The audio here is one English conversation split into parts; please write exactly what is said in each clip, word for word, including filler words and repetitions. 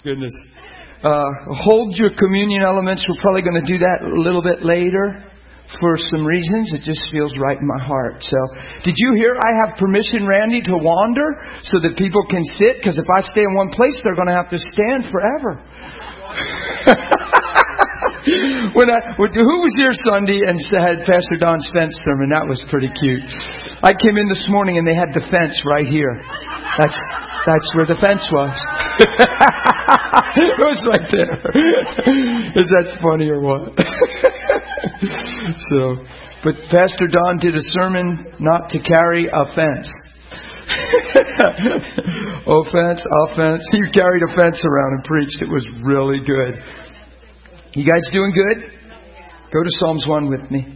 Goodness. Uh, hold your communion elements. We're probably going to do that a little bit later for some reasons. It just feels right in my heart. So, did you hear I have permission, Randy, to wander so that people can sit? Because if I stay in one place, they're going to have to stand forever. when I, who was here Sunday and had Pastor Don's fence sermon? That was pretty cute. I came in this morning and they had the fence right here. That's that's where the fence was. It was right there. Is that funny or what? So, but Pastor Don did a sermon not to carry offense. Offense, offense. He carried a fence around and preached. It was really good. You guys doing good? Go to Psalms one with me.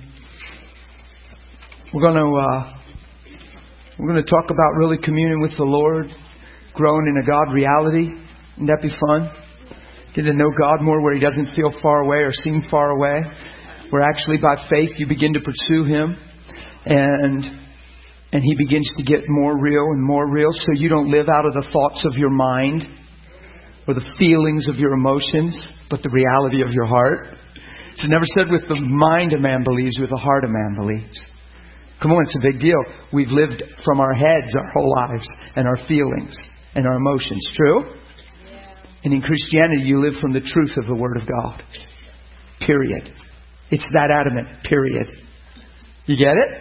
We're going to uh, we're going to talk about really communing with the Lord, growing in a God reality. Wouldn't that be fun? Get to know God more where He doesn't feel far away or seem far away. Where actually by faith you begin to pursue Him, and and He begins to get more real and more real, so you don't live out of the thoughts of your mind or the feelings of your emotions, but the reality of your heart. It's never said with the mind a man believes, with the heart a man believes. Come on, it's a big deal. We've lived from our heads our whole lives and our feelings and our emotions. True? And in Christianity, you live from the truth of the Word of God. Period. It's that adamant. Period. You get it?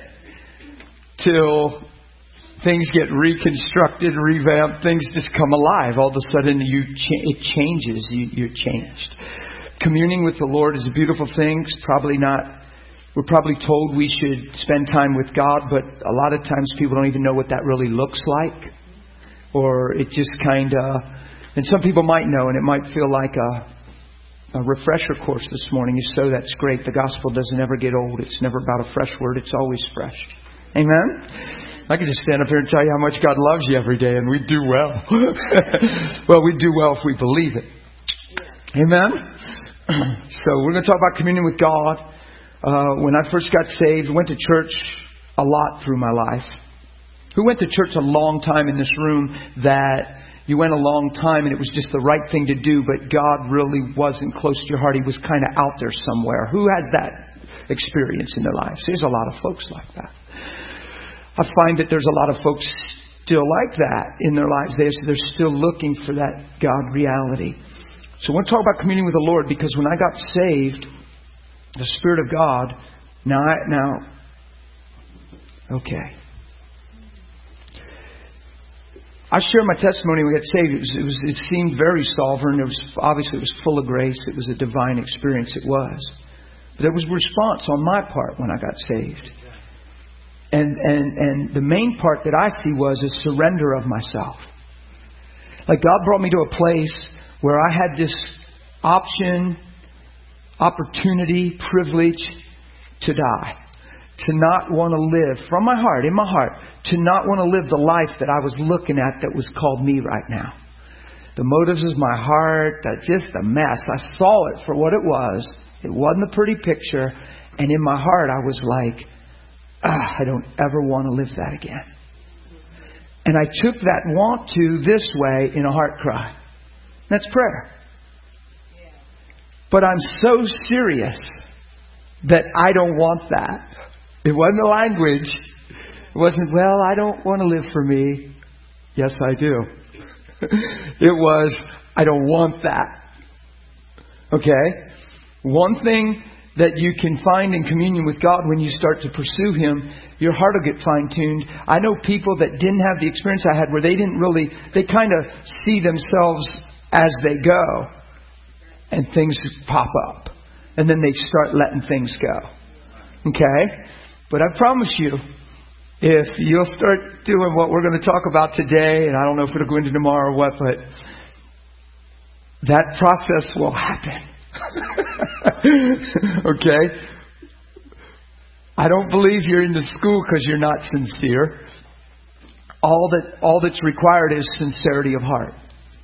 Till things get reconstructed, revamped, things just come alive. All of a sudden, you cha- it changes. You, you're changed. Communing with the Lord is a beautiful thing. It's probably not. We're probably told we should spend time with God, but a lot of times people don't even know what that really looks like, or it just kind of. And some people might know, and it might feel like a, a refresher course this morning. If so, that's great. The gospel doesn't ever get old. It's never about a fresh word. It's always fresh. Amen? I could just stand up here and tell you how much God loves you every day, and we'd do well. Well, we'd do well if we believe it. Amen? So we're going to talk about communion with God. Uh, when I first got saved, I went to church a lot through my life. Who went to church a long time in this room that you went a long time and it was just the right thing to do, but God really wasn't close to your heart. He was kind of out there somewhere. Who has that experience in their lives? There's a lot of folks like that. I find that there's a lot of folks still like that in their lives. They're, they're still looking for that God reality. So I want to talk about communion with the Lord, because when I got saved, the Spirit of God, now, I, now, okay. I shared my testimony when we got saved. It was, it was, it seemed very sovereign. It was obviously it was full of grace. It was a divine experience. It was, but there was a response on my part when I got saved, and and and the main part that I see was a surrender of myself. Like God brought me to a place where I had this option, opportunity, privilege to die. To not want to live from my heart, in my heart, to not want to live the life that I was looking at that was called me right now. The motives of my heart, that just a mess. I saw it for what it was. It wasn't a pretty picture. And in my heart, I was like, ah, I don't ever want to live that again. And I took that want to this way in a heart cry. That's prayer. But I'm so serious that I don't want that. It wasn't a language. It wasn't, well, I don't want to live for me. Yes, I do. It was, I don't want that. Okay? One thing that you can find in communion with God when you start to pursue Him, your heart will get fine-tuned. I know people that didn't have the experience I had where they didn't really, they kind of see themselves as they go. And things pop up. And then they start letting things go. Okay? But I promise you, if you'll start doing what we're going to talk about today, and I don't know if it'll go into tomorrow or what, but that process will happen. Okay? I don't believe you're in the school because you're not sincere. All that, all that's required is sincerity of heart.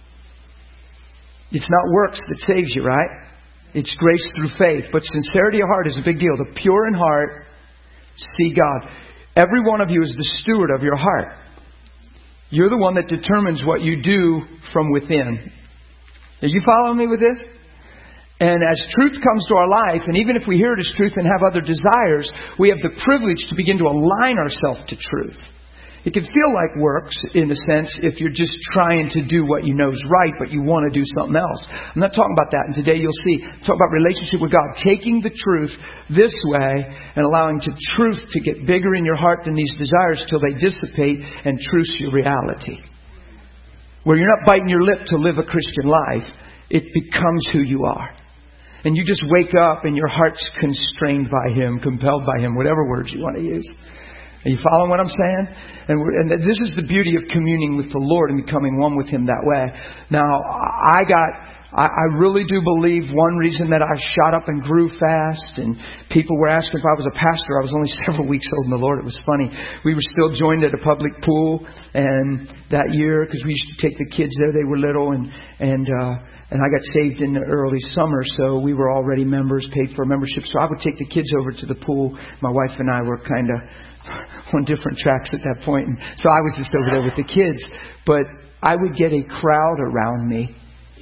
It's not works that saves you, right? It's grace through faith. But sincerity of heart is a big deal. The pure in heart see God. Every one of you is the steward of your heart. You're the one that determines what you do from within. Are you following me with this? And as truth comes to our life, and even if we hear it as truth and have other desires, we have the privilege to begin to align ourselves to truth. It can feel like works, in a sense, if you're just trying to do what you know is right, but you want to do something else. I'm not talking about that. And today you'll see, talk about relationship with God. Taking the truth this way and allowing the truth to get bigger in your heart than these desires till they dissipate and truth's your reality. Where you're not biting your lip to live a Christian life. It becomes who you are. And you just wake up and your heart's constrained by Him, compelled by Him, whatever words you want to use. Are you following what I'm saying? And, we're, and this is the beauty of communing with the Lord and becoming one with Him that way. Now, I got, I, I really do believe one reason that I shot up and grew fast, and people were asking if I was a pastor. I was only several weeks old in the Lord. It was funny. We were still joined at a public pool, and that year, because we used to take the kids there, they were little, and and. uh And I got saved in the early summer, so we were already members, paid for a membership. So I would take the kids over to the pool. My wife and I were kind of on different tracks at that point. And so I was just over there with the kids. But I would get a crowd around me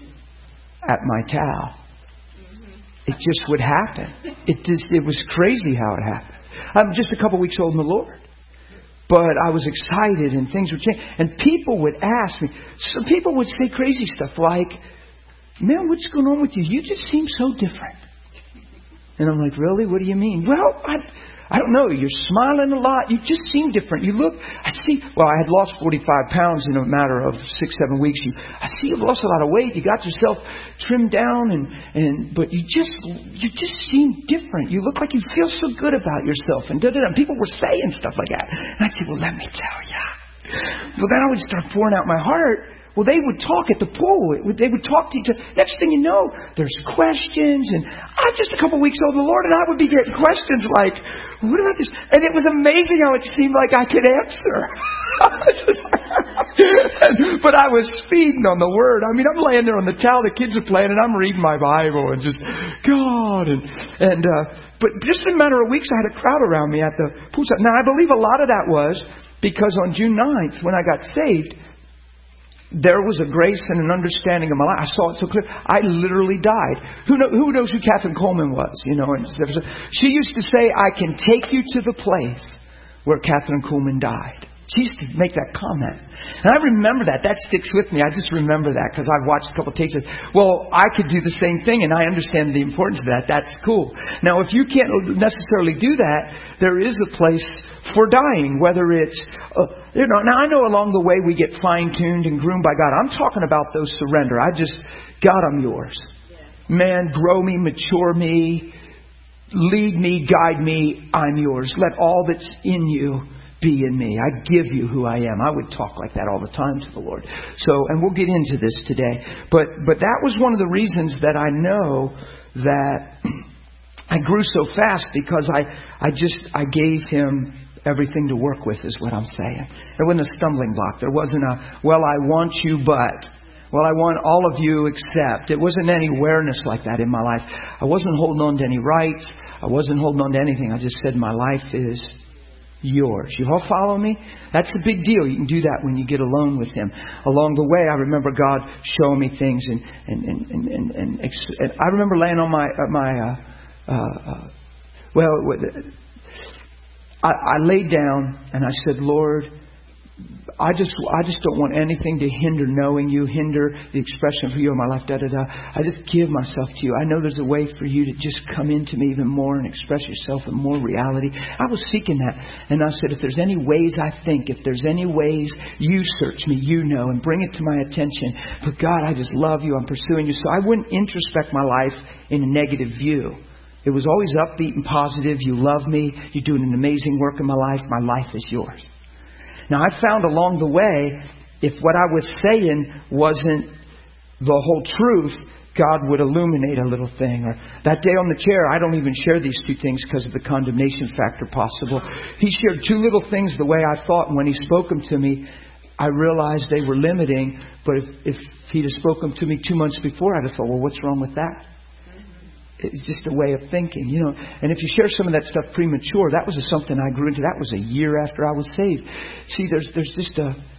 at my towel. It just would happen. It just, it was crazy how it happened. I'm just a couple weeks old in the Lord. But I was excited and things would change. And people would ask me, some people would say crazy stuff like, "Man, what's going on with you? You just seem so different." And I'm like, "Really? What do you mean?" "Well, I, I don't know. You're smiling a lot. You just seem different. You look, I see, well, I had lost forty-five pounds in a matter of six, seven weeks. You, I see you've lost a lot of weight. You got yourself trimmed down and, and, but you just, you just seem different. You look like you feel so good about yourself." And da da da. People were saying stuff like that. And I'd say, "Well, let me tell you." Well, then I would start pouring out my heart. Well, they would talk at the pool. They would talk to each other. Next thing you know, there's questions. And I'm just a couple weeks old in the Lord, and I would be getting questions like, "What about this?" And it was amazing how it seemed like I could answer. But I was feeding on the Word. I mean, I'm laying there on the towel. The kids are playing, and I'm reading my Bible and just, God. And, and uh, but just in a matter of weeks, I had a crowd around me at the pool. Now, I believe a lot of that was because on June ninth, when I got saved, there was a grace and an understanding of my life. I saw it so clear. I literally died. Who, know, who knows who Catherine Coleman was? You know, and she used to say, "I can take you to the place where Catherine Coleman died." She used to make that comment. And I remember that. That sticks with me. I just remember that because I've watched a couple of tapes. Well, I could do the same thing, and I understand the importance of that. That's cool. Now, if you can't necessarily do that, there is a place for dying, whether it's, uh, you know, now I know along the way we get fine-tuned and groomed by God. I'm talking about those surrender. I just, God, I'm yours. Man, grow me, mature me, lead me, guide me. I'm yours. Let all that's in you be in me. I give you who I am. I would talk like that all the time to the Lord. So, and we'll get into this today. But, but that was one of the reasons that I know that I grew so fast, because I, I just, I gave Him everything to work with, is what I'm saying. There wasn't a stumbling block. There wasn't a, well, I want you, but, well, I want all of you except. It wasn't any awareness like that in my life. I wasn't holding on to any rights. I wasn't holding on to anything. I just said, my life is yours. You all follow me? That's a big deal. You can do that when you get alone with Him. Along the way, I remember God showing me things, and and and and, and, and, and I remember laying on my uh, my uh, uh, uh, well, I, I laid down and I said, "Lord, I just I just don't want anything to hinder knowing you, hinder the expression of you in my life, da da da. I just give myself to you. I know there's a way for you to just come into me even more and express yourself in more reality." I was seeking that. And I said, if there's any ways I think, if there's any ways, you search me, you know, and bring it to my attention. But God, I just love you. I'm pursuing you. So I wouldn't introspect my life in a negative view. It was always upbeat and positive. You love me. You're doing an amazing work in my life. My life is yours. Now, I found along the way, if what I was saying wasn't the whole truth, God would illuminate a little thing. Or that day on the chair, I don't even share these two things because of the condemnation factor possible. He shared two little things the way I thought, and when He spoke them to me, I realized they were limiting. But if, if He'd have spoken to me two months before, I'd have thought, well, what's wrong with that? It's just a way of thinking, you know. And if you share some of that stuff premature, that was something I grew into. That was a year after I was saved. See, there's there's just a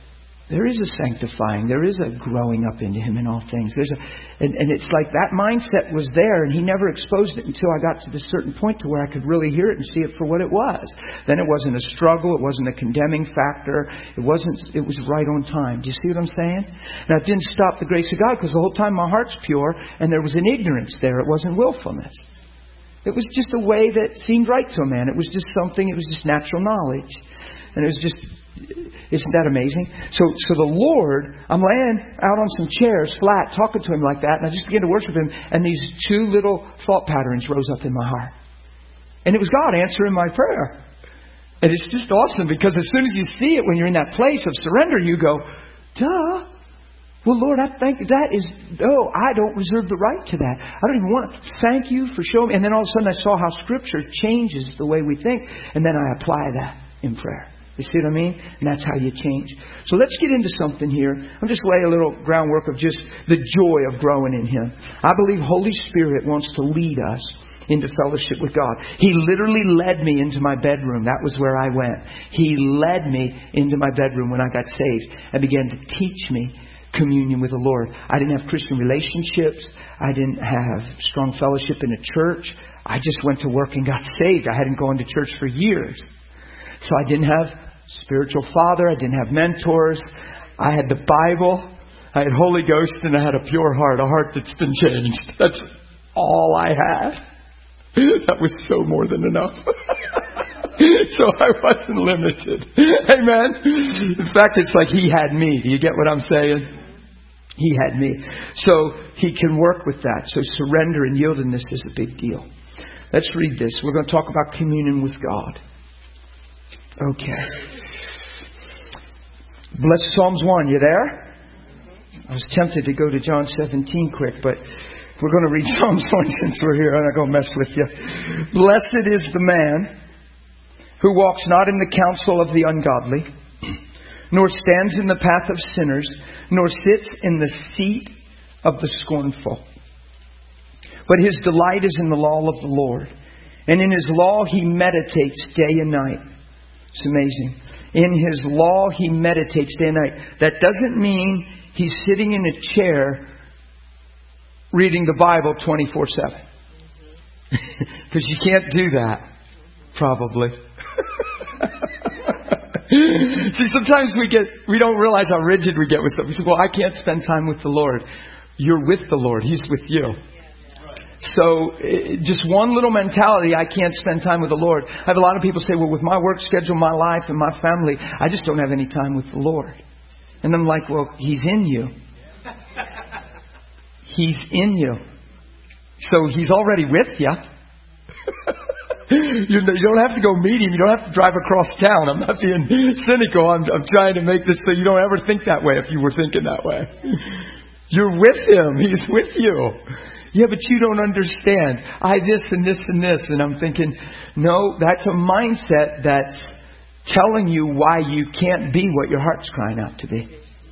There is a sanctifying. There is a growing up into Him in all things. There's a, and, and it's like that mindset was there, and He never exposed it until I got to this certain point to where I could really hear it and see it for what it was. Then it wasn't a struggle. It wasn't a condemning factor. It wasn't. It was right on time. Do you see what I'm saying? Now, it didn't stop the grace of God, because the whole time my heart's pure, and there was an ignorance there. It wasn't willfulness. It was just a way that seemed right to a man. It was just something. It was just natural knowledge, and it was just. Isn't that amazing? So so the Lord, I'm laying out on some chairs flat, talking to Him like that, and I just began to worship Him, and these two little thought patterns rose up in my heart. And it was God answering my prayer. And it's just awesome, because as soon as you see it, when you're in that place of surrender, you go, duh. Well, Lord, I think that is, no, I don't reserve the right to that. I don't even want to thank You for showing me. And then all of a sudden I saw how Scripture changes the way we think, and then I apply that in prayer. You see what I mean? And that's how you change. So let's get into something here. I'll just lay a little groundwork of just the joy of growing in Him. I believe Holy Spirit wants to lead us into fellowship with God. He literally led me into my bedroom. That was where I went. He led me into my bedroom when I got saved and began to teach me communion with the Lord. I didn't have Christian relationships. I didn't have strong fellowship in a church. I just went to work and got saved. I hadn't gone to church for years. So I didn't have spiritual father. I didn't have mentors. I had the Bible. I had Holy Ghost, and I had a pure heart, a heart that's been changed. That's all I had. That was so more than enough. So I wasn't limited. Amen. In fact, it's like He had me. Do you get what I'm saying? He had me. So He can work with that. So surrender and yieldedness is a big deal. Let's read this. We're going to talk about communion with God. Okay. Bless Psalms one. You there? I was tempted to go to John seventeen quick, but we're going to read Psalms one since we're here. I'm not going to mess with you. Blessed is the man who walks not in the counsel of the ungodly, nor stands in the path of sinners, nor sits in the seat of the scornful. But his delight is in the law of the Lord, and in His law he meditates day and night. It's amazing. In His law he meditates day and night. That doesn't mean he's sitting in a chair reading the Bible twenty-four seven. Because you can't do that, probably. See, sometimes we get, we don't realize how rigid we get with stuff. We say, well, I can't spend time with the Lord. You're with the Lord. He's with you. So just one little mentality, I can't spend time with the Lord. I have a lot of people say, well, with my work schedule, my life, and my family, I just don't have any time with the Lord. And I'm like, well, He's in you. He's in you. So He's already with you. You don't have to go meet Him. You don't have to drive across town. I'm not being cynical. I'm, I'm trying to make this so you don't ever think that way if you were thinking that way. You're with Him. He's with you. Yeah, but you don't understand. I this and this and this. And I'm thinking, no, that's a mindset that's telling you why you can't be what your heart's crying out to be.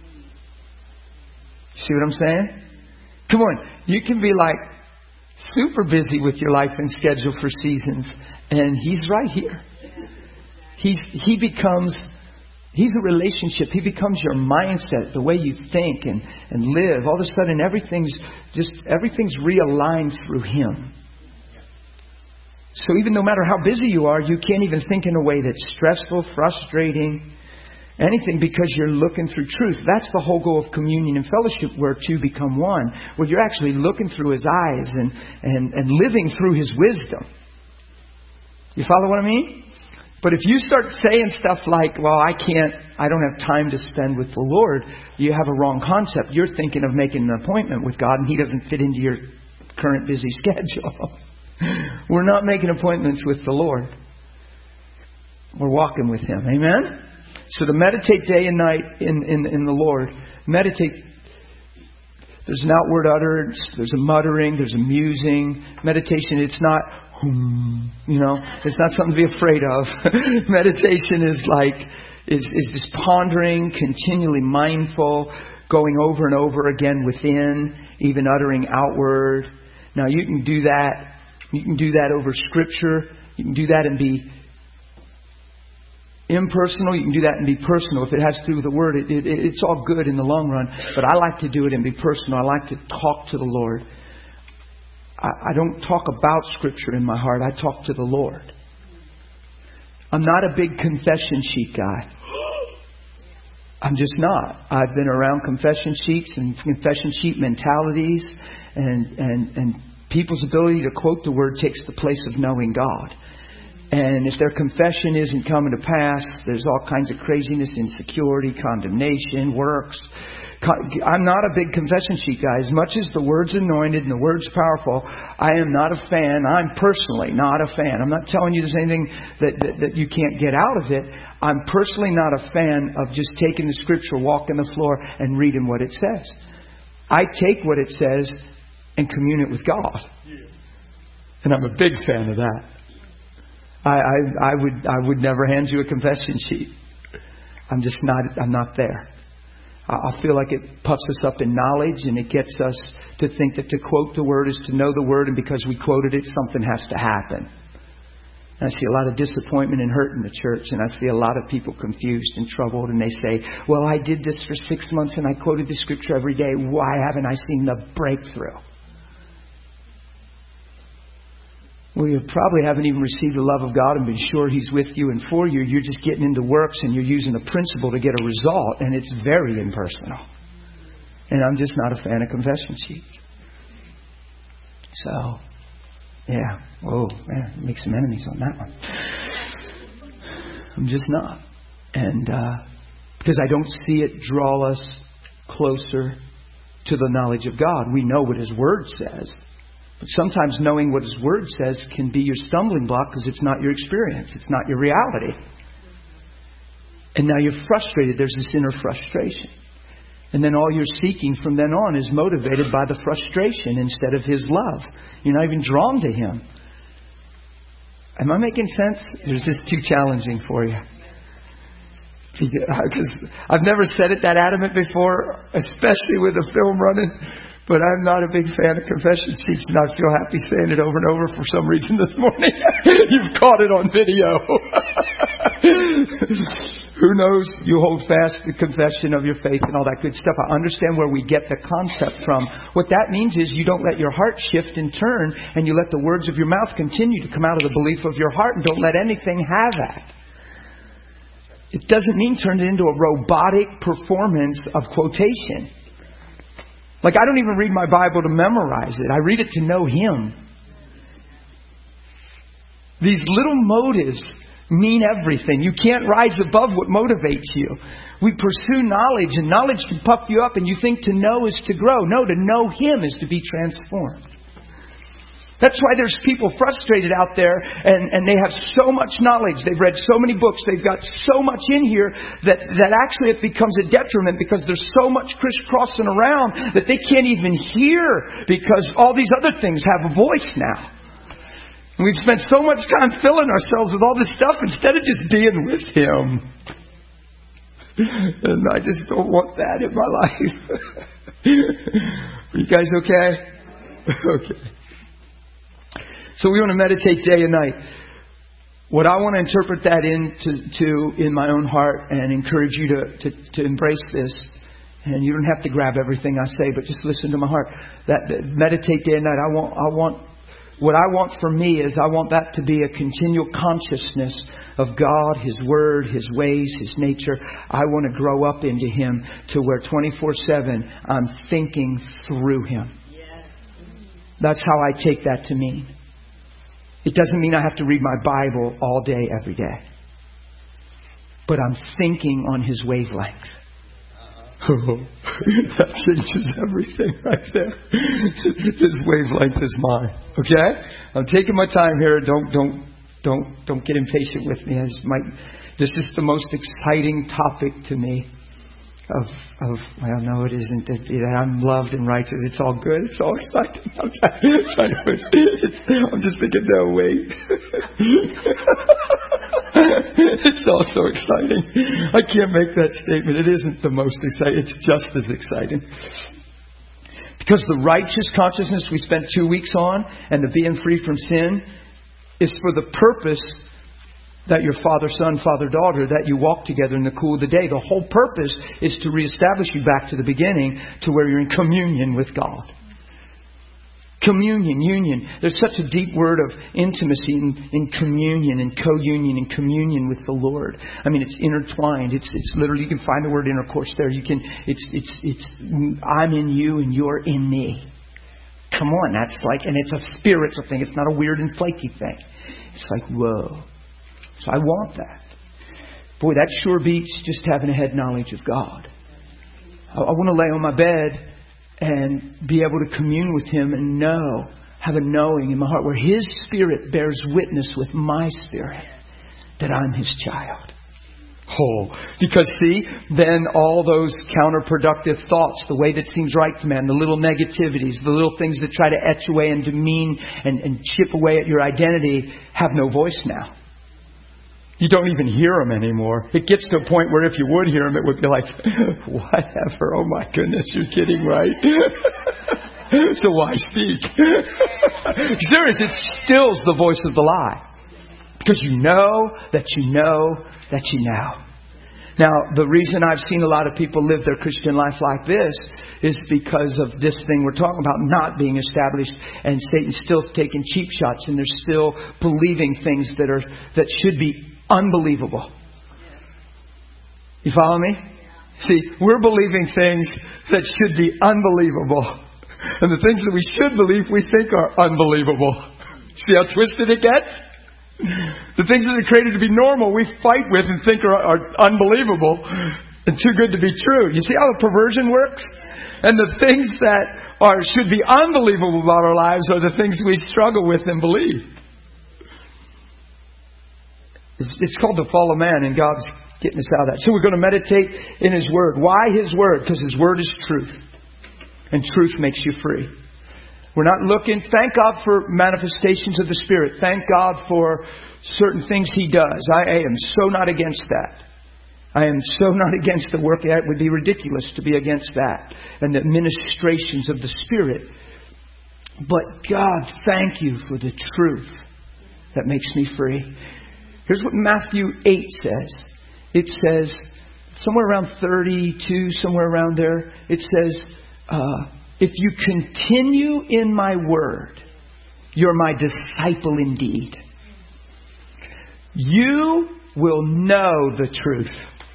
See what I'm saying? Come on. You can be like super busy with your life and schedule for seasons. And He's right here. He's, he becomes... He's a relationship. He becomes your mindset, the way you think and, and live. All of a sudden, everything's just everything's realigned through Him. So even no matter how busy you are, you can't even think in a way that's stressful, frustrating, anything, because you're looking through truth. That's the whole goal of communion and fellowship, where two become one. Where you're actually looking through His eyes and, and, and living through His wisdom. You follow what I mean? But if you start saying stuff like, well, I can't, I don't have time to spend with the Lord, you have a wrong concept. You're thinking of making an appointment with God, and He doesn't fit into your current busy schedule. We're not making appointments with the Lord. We're walking with Him. Amen? So to meditate day and night in, in, in the Lord, meditate. There's an outward utterance, there's a muttering, there's a musing. Meditation, it's not... You know, it's not something to be afraid of. Meditation is like, is, is just pondering, continually mindful, going over and over again within, even uttering outward. Now you can do that. You can do that over Scripture. You can do that and be impersonal, you can do that and be personal. If it has to do with the Word, it, it, it's all good in the long run. But I like to do it and be personal. I like to talk to the Lord. I, I don't talk about Scripture in my heart. I talk to the Lord. I'm not a big confession sheet guy. I'm just not. I've been around confession sheets and confession sheet mentalities, and, and, and people's ability to quote the Word takes the place of knowing God. And if their confession isn't coming to pass, there's all kinds of craziness, insecurity, condemnation, works. I'm not a big confession sheet guy. As much as the Word's anointed and the Word's powerful, I am not a fan. I'm personally not a fan. I'm not telling you there's anything that, that, that you can't get out of it. I'm personally not a fan of just taking the Scripture, walking the floor, and reading what it says. I take what it says and commune it with God. And I'm a big fan of that. I, I, I would I would never hand you a confession sheet. I'm just not I'm not there. I feel like it puffs us up in knowledge, and it gets us to think that to quote the Word is to know the Word, and because we quoted it, something has to happen. And I see a lot of disappointment and hurt in the church, and I see a lot of people confused and troubled, and they say, well, I did this for six months and I quoted the Scripture every day. Why haven't I seen the breakthrough? Well, you probably haven't even received the love of God and been sure He's with you and for you. You're just getting into works and you're using a principle to get a result. And it's very impersonal. And I'm just not a fan of confession sheets. So, yeah. Whoa, man, make some enemies on that one. I'm just not. And uh, because I don't see it draw us closer to the knowledge of God. We know what His Word says. But sometimes knowing what His Word says can be your stumbling block because it's not your experience. It's not your reality. And now you're frustrated. There's this inner frustration. And then all you're seeking from then on is motivated by the frustration instead of His love. You're not even drawn to Him. Am I making sense? Or is this too challenging for you? Because I've never said it that adamant before, especially with a film running. But I'm not a big fan of confession sheets, and I feel happy saying it over and over for some reason this morning. You've caught it on video. Who knows? You hold fast the confession of your faith and all that good stuff. I understand where we get the concept from. What that means is you don't let your heart shift and turn, and you let the words of your mouth continue to come out of the belief of your heart, and don't let anything have that. It doesn't mean turn it into a robotic performance of quotation. Like, I don't even read my Bible to memorize it. I read it to know Him. These little motives mean everything. You can't rise above what motivates you. We pursue knowledge, and knowledge can puff you up, and you think to know is to grow. No, to know Him is to be transformed. That's why there's people frustrated out there, and, and they have so much knowledge. They've read so many books. They've got so much in here that, that actually it becomes a detriment because there's so much crisscrossing around that they can't even hear because all these other things have a voice now. And we've spent so much time filling ourselves with all this stuff instead of just being with Him. And I just don't want that in my life. Are you guys okay? Okay. So we want to meditate day and night. What I want to interpret that into to in my own heart and encourage you to, to, to embrace this. And you don't have to grab everything I say, but just listen to my heart. That, that meditate day and night. I want I want what I want for me is I want that to be a continual consciousness of God, His Word, His ways, His nature. I want to grow up into Him to where twenty-four seven I'm thinking through Him. That's how I take that to mean. It doesn't mean I have to read my Bible all day, every day. But I'm thinking on His wavelength. Oh, that changes everything right there. His wavelength is mine. Okay? I'm taking my time here. Don't don't don't don't get impatient with me. I just might, this is the most exciting topic to me. Of, of well, no, it isn't that, that I'm loved and righteous. It's all good. It's all exciting. I'm trying, trying to push. It's, I'm just thinking, no, wait. It's all so exciting. I can't make that statement. It isn't the most exciting. It's just as exciting. Because the righteous consciousness we spent two weeks on and the being free from sin is for the purpose that you're father-son, father-daughter, that you walk together in the cool of the day. The whole purpose is to reestablish you back to the beginning, to where you're in communion with God. Communion, union. There's such a deep word of intimacy in, in communion and co-union and communion with the Lord. I mean, it's intertwined. It's it's literally, you can find the word intercourse there. You can. It's it's it's. I'm in you and you're in me. Come on, that's like, and it's a spiritual thing. It's not a weird and flaky thing. It's like, whoa. So I want that. Boy, that sure beats just having a head knowledge of God. I, I want to lay on my bed and be able to commune with Him and know, have a knowing in my heart where His Spirit bears witness with my spirit that I'm His child. Oh, because see, then all those counterproductive thoughts, the way that seems right to man, the little negativities, the little things that try to etch away and demean and, and chip away at your identity have no voice now. You don't even hear them anymore. It gets to a point where if you would hear them, it would be like, whatever. Oh my goodness, you're kidding, right? So why speak? Serious, it stills the voice of the lie. Because you know that you know that you know. Now, the reason I've seen a lot of people live their Christian life like this is because of this thing we're talking about not being established, and Satan's still taking cheap shots, and they're still believing things that are that should be unbelievable. You follow me? See, we're believing things that should be unbelievable. And the things that we should believe, we think are unbelievable. See how twisted it gets? The things that are created to be normal, we fight with and think are, are unbelievable and too good to be true. You see how the perversion works? And the things that are should be unbelievable about our lives are the things we struggle with and believe. It's, it's called the fall of man, and God's getting us out of that. So we're going to meditate in His Word. Why His Word? Because His Word is truth. And truth makes you free. We're not looking, thank God for manifestations of the Spirit. Thank God for certain things He does. I, I am so not against that. I am so not against the work. It would be ridiculous to be against that. And the ministrations of the Spirit. But God, thank you for the truth that makes me free. Here's what Matthew eight says. It says, somewhere around thirty-two, somewhere around there, it says, uh, if you continue in my word, you're my disciple indeed. You will know the truth.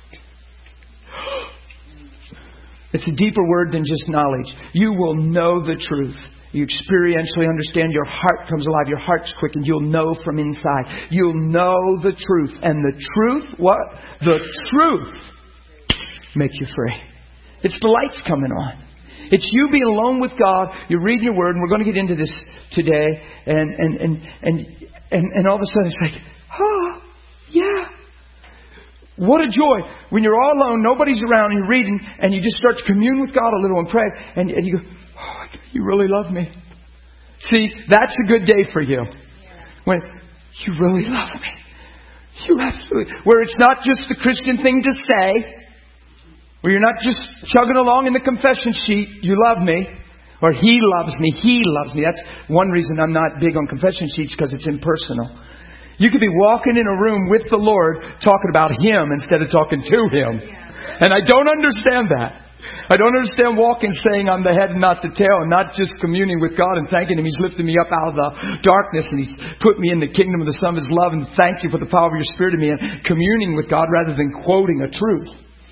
It's a deeper word than just knowledge. You will know the truth. You experientially understand. Your heart comes alive. Your heart's quickened. You'll know from inside. You'll know the truth. And the truth, what? The truth makes you free. It's the lights coming on. It's you being alone with God. You're reading your word, and we're going to get into this today. And and and and and, and all of a sudden it's like, oh, yeah. What a joy. When you're all alone, nobody's around, and you're reading, and you just start to commune with God a little and pray. And, and you go, oh, you really love me. See, that's a good day for you. When you really love me. You absolutely. Where it's not just the Christian thing to say. Where you're not just chugging along in the confession sheet, you love me, or He loves me, He loves me. That's one reason I'm not big on confession sheets, because it's impersonal. You could be walking in a room with the Lord talking about Him instead of talking to Him. And I don't understand that. I don't understand walking saying I'm the head and not the tail, and not just communing with God and thanking Him. He's lifted me up out of the darkness, and He's put me in the kingdom of the Son of His love, and thank you for the power of your Spirit in me, and communing with God rather than quoting a truth.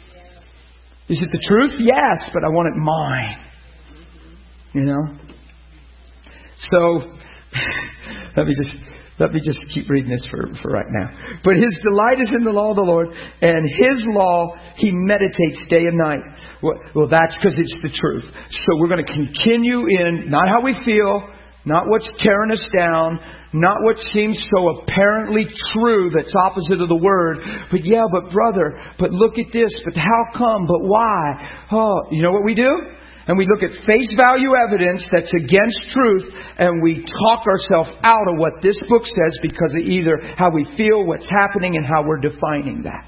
Is it the truth? Yes, but I want it mine. You know? So, let me just let me just keep reading this for, for right now. But His delight is in the law of the Lord, and His law He meditates day and night. Well, well that's because it's the truth. So we're going to continue in not how we feel, not what's tearing us down, not what seems so apparently true that's opposite of the Word. But yeah, but brother, but look at this, but how come, but why? Oh, you know what we do? And we look at face value evidence that's against truth, and we talk ourselves out of what this book says because of either how we feel, what's happening, and how we're defining that.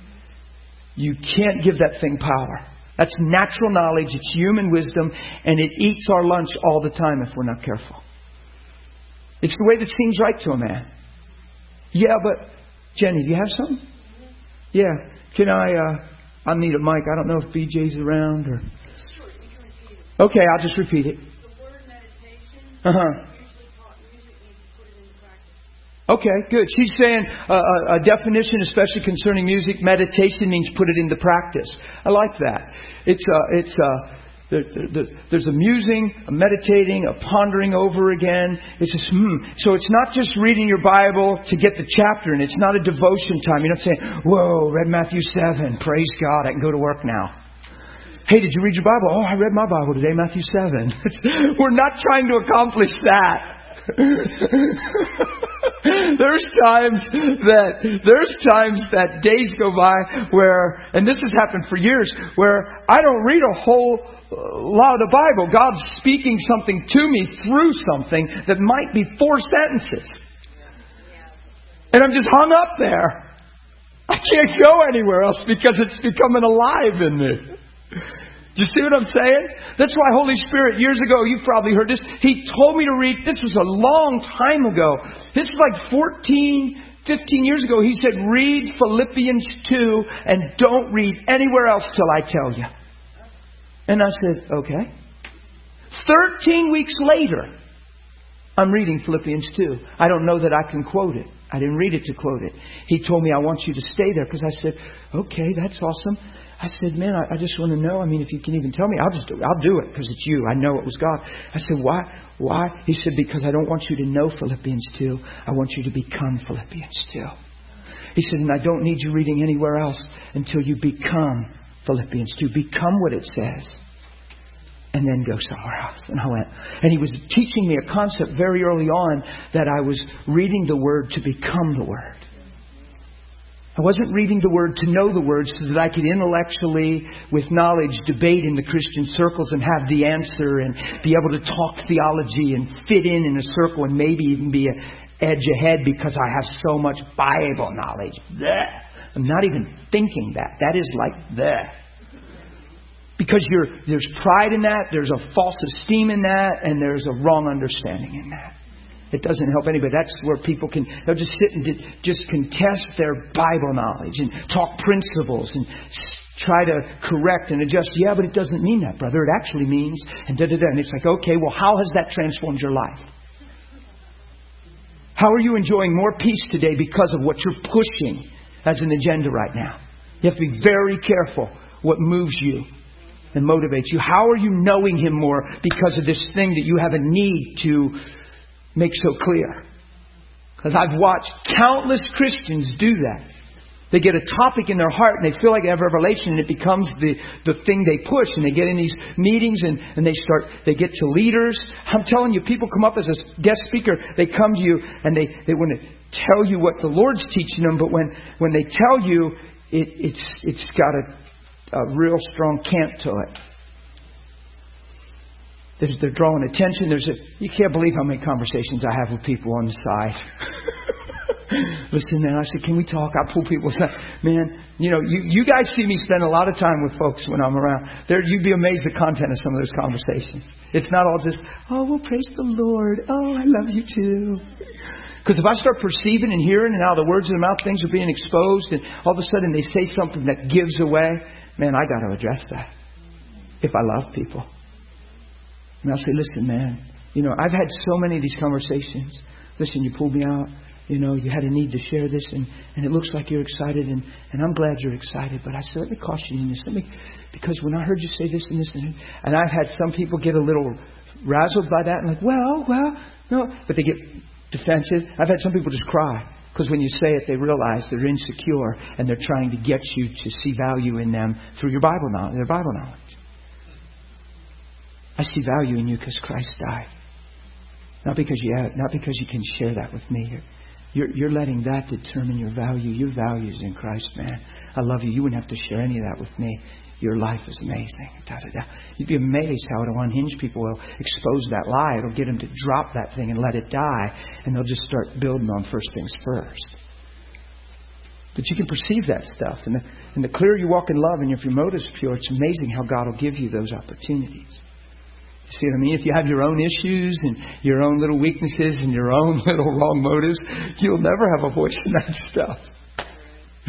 You can't give that thing power. That's natural knowledge, it's human wisdom, and it eats our lunch all the time if we're not careful. It's the way that seems right to a man. Yeah, but Jenny, do you have something? Yeah. Can I, uh, I'll need a mic. I don't know if B J's around or... Okay, I'll just repeat it. The word meditation, Uh-huh. usually taught music means you put it into practice. Okay, good. She's saying uh, a, a definition, especially concerning music, meditation means put it into practice. I like that. It's uh, it's uh, there, there, there's a musing, a meditating, a pondering over again. It's just hmm. So it's not just reading your Bible to get the chapter, and it's not a devotion time. You're not saying, "Whoa, read Matthew seven. Praise God, I can go to work now." Hey, did you read your Bible? Oh, I read my Bible today, Matthew seven. We're not trying to accomplish that. there's times that there's times that days go by where, and this has happened for years, where I don't read a whole lot of the Bible. God's speaking something to me through something that might be four sentences. And I'm just hung up there. I can't go anywhere else because it's becoming alive in me. Do you see what I'm saying? That's why Holy Spirit, years ago, you've probably heard this, He told me to read, this was a long time ago. This was like fourteen, fifteen years ago. He said, read Philippians two and don't read anywhere else till I tell you. And I said, okay. thirteen weeks later, I'm reading Philippians two. I don't know that I can quote it. I didn't read it to quote it. He told me, I want you to stay there. Because I said, okay, that's awesome. I said, man, I, I just want to know. I mean, if you can even tell me, I'll just do it. I'll do it because it's you. I know it was God. I said, why? Why? He said, because I don't want you to know Philippians two. I want you to become Philippians two. He said, and I don't need you reading anywhere else until you become Philippians two. Become what it says. And then go somewhere else. And I went. And he was teaching me a concept very early on that I was reading the Word to become the Word. I wasn't reading the Word to know the Word so that I could intellectually, with knowledge, debate in the Christian circles and have the answer and be able to talk theology and fit in in a circle and maybe even be an edge ahead because I have so much Bible knowledge. Blech. I'm not even thinking that. That is like that. Because you're, there's pride in that, there's a false esteem in that, and there's a wrong understanding in that. It doesn't help anybody. That's where people can, they'll just sit and just contest their Bible knowledge and talk principles and try to correct and adjust. Yeah, but it doesn't mean that, brother. It actually means, and da da da. And it's like, okay, well, how has that transformed your life? How are you enjoying more peace today because of what you're pushing as an agenda right now? You have to be very careful what moves you and motivates you. How are you knowing Him more because of this thing that you have a need to make so clear? Because I've watched countless Christians do that. They get a topic in their heart and they feel like they have revelation and it becomes the, the thing they push. And they get in these meetings and, and they start, they get to leaders. I'm telling you, people come up as a guest speaker. They come to you and they, they want to tell you what the Lord's teaching them. But when, when they tell you, it, it's it's got a a real strong cant to it. There's, they're drawing attention. There's a, you can't believe how many conversations I have with people on the side. Listen, man, I said, can we talk? I pull people aside. Man, you know, you, you guys see me spend a lot of time with folks when I'm around. There, you'd be amazed at the content of some of those conversations. It's not all just, oh, well, praise the Lord. Oh, I love you too. Because if I start perceiving and hearing and out of the words of their mouth, things are being exposed and all of a sudden they say something that gives away, man, I got to address that. If I love people. And I'll say, listen, man, you know, I've had so many of these conversations. Listen, you pulled me out. You know, you had a need to share this and, and it looks like you're excited and, and I'm glad you're excited. But I said, let me caution you in this. Let me, because when I heard you say this and this and, and I've had some people get a little razzled by that and like, well, well, no. But they get defensive. I've had some people just cry. Because when you say it, they realize they're insecure and they're trying to get you to see value in them through your Bible knowledge, their Bible knowledge. I see value in you because Christ died. Not because you have, not because you can share that with me. You're, you're, you're letting that determine your value. Your value is in Christ, man. I love you. You wouldn't have to share any of that with me. Your life is amazing. Da, da, da. You'd be amazed how it'll unhinge people. Will expose that lie. It'll get them to drop that thing and let it die. And they'll just start building on first things first. But you can perceive that stuff. And the, and the clearer you walk in love and if your motive's pure, it's amazing how God will give you those opportunities. You see what I mean? If you have your own issues and your own little weaknesses and your own little wrong motives, you'll never have a voice in that stuff.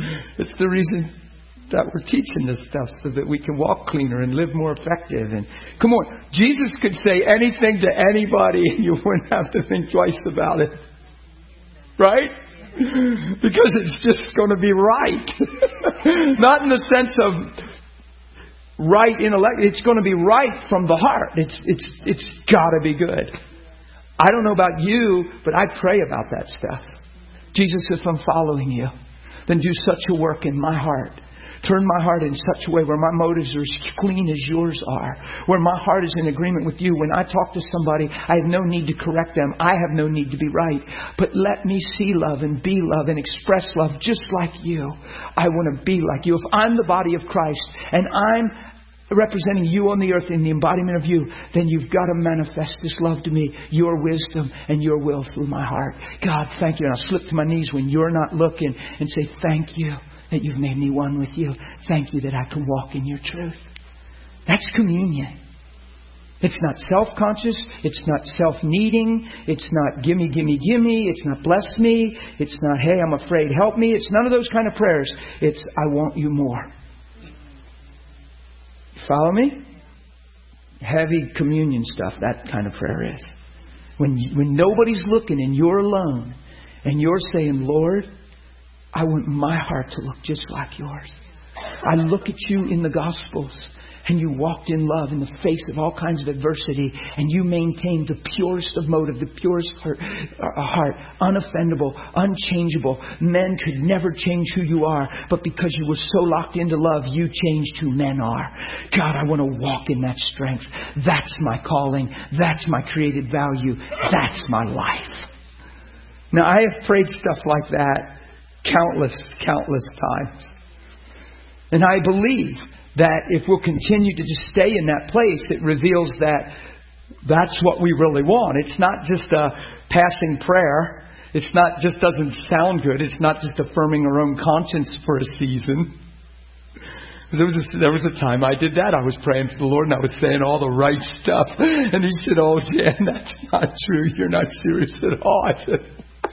It's the reason that we're teaching this stuff, so that we can walk cleaner and live more effective. And come on, Jesus could say anything to anybody and you wouldn't have to think twice about it. Right? Because it's just going to be right. Not in the sense of right intellect. It's going to be right from the heart. It's it's it's got to be good. I don't know about you, but I pray about that stuff. Jesus, if I'm following you, then do such a work in my heart. Turn my heart in such a way where my motives are as clean as yours are. Where my heart is in agreement with you. When I talk to somebody, I have no need to correct them. I have no need to be right. But let me see love and be love and express love just like you. I want to be like you. If I'm the body of Christ and I'm representing you on the earth in the embodiment of you, then you've got to manifest this love to me, your wisdom and your will through my heart. God, thank you. And I'll slip to my knees when you're not looking and say, thank you that you've made me one with you. Thank you that I can walk in your truth. That's communion. It's not self-conscious. It's not self-needing. It's not gimme, gimme, gimme. It's not bless me. It's not, hey, I'm afraid, help me. It's none of those kind of prayers. It's, I want you more. Follow me? Heavy communion stuff, that kind of prayer is. When, when nobody's looking and you're alone and you're saying, Lord, I want my heart to look just like yours. I look at you in the Gospels and you walked in love in the face of all kinds of adversity and you maintained the purest of motive, the purest heart, uh, heart, unoffendable, unchangeable. Men could never change who you are, but because you were so locked into love, you changed who men are. God, I want to walk in that strength. That's my calling. That's my created value. That's my life. Now, I have prayed stuff like that countless, countless times. And I believe that if we'll continue to just stay in that place, it reveals that that's what we really want. It's not just a passing prayer. It's not just doesn't sound good. It's not just affirming our own conscience for a season. There was, a, there was a time I did that. I was praying to the Lord and I was saying all the right stuff. And He said, oh, Dan, that's not true. You're not serious at all. I said,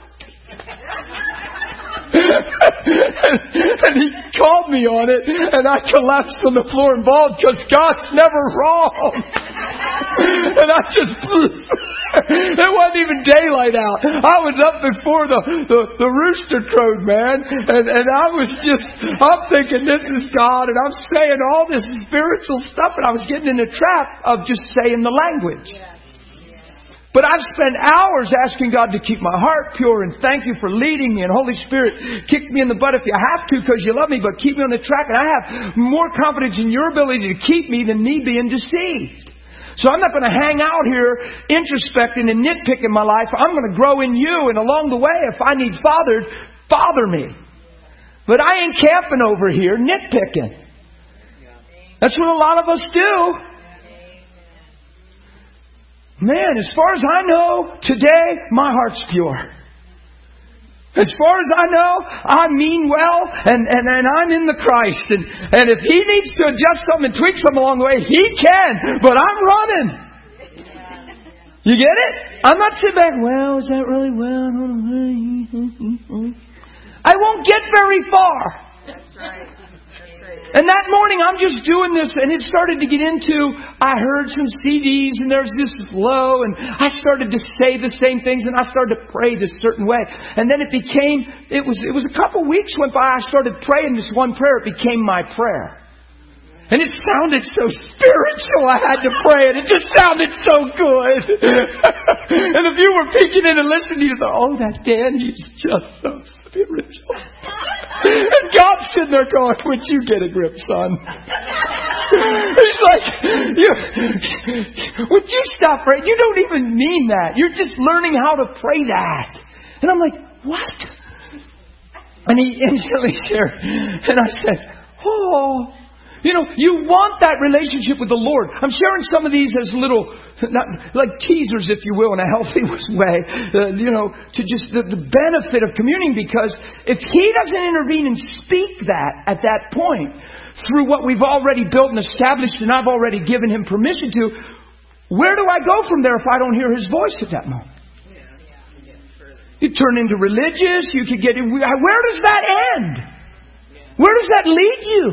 and He called me on it, and I collapsed on the floor and bawled because God's never wrong. And I just, it wasn't even daylight out. I was up before the, the, the rooster crowed, man. And, and I was just, I'm thinking this is God, and I'm saying all this spiritual stuff, and I was getting in a trap of just saying the language. But I've spent hours asking God to keep my heart pure and thank you for leading me. And Holy Spirit, kick me in the butt if you have to because you love me, but keep me on the track. And I have more confidence in your ability to keep me than me being deceived. So I'm not going to hang out here introspecting and nitpicking my life. I'm going to grow in you. And along the way, if I need fathered, father me. But I ain't camping over here nitpicking. That's what a lot of us do. Man, as far as I know, today, my heart's pure. As far as I know, I mean well, and, and, and I'm in the Christ. And, and if He needs to adjust something and tweak something along the way, He can. But I'm running. You get it? I'm not sitting back, well, is that really well? I won't get very far. That's right. And that morning I'm just doing this and it started to get into, I heard some C Ds and there's this flow and I started to say the same things and I started to pray this certain way. And then it became, it was, it was a couple weeks went by, I started praying this one prayer. It became my prayer. And it sounded so spiritual I had to pray it. It just sounded so good. And if you were peeking in and listening, you thought, oh, that Dan, he's just so spiritual. And God's sitting there going, would you get a grip, son? He's like, you, would you stop praying? You don't even mean that. You're just learning how to pray that. And I'm like, what? And he instantly shared. And I said, oh, you know, you want that relationship with the Lord. I'm sharing some of these as little, not, like teasers, if you will, in a healthy way, uh, you know, to just the, the benefit of communing. Because if He doesn't intervene and speak that at that point through what we've already built and established and I've already given Him permission to, where do I go from there if I don't hear His voice at that moment? You turn into religious. You could get, where does that end? Where does that lead you?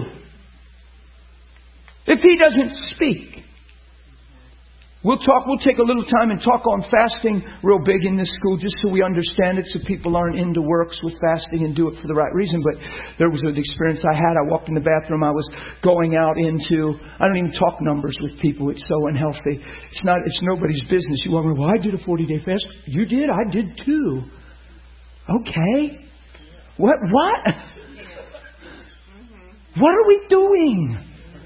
If He doesn't speak. We'll talk, we'll take a little time and talk on fasting real big in this school just so we understand it, so people aren't into works with fasting and do it for the right reason. But there was an experience I had. I walked in the bathroom. I was going out into, I don't even talk numbers with people. It's so unhealthy. It's not, it's nobody's business. You wonder, well, I did a forty-day fast. You did? I did too. Okay. What? What? What are we doing?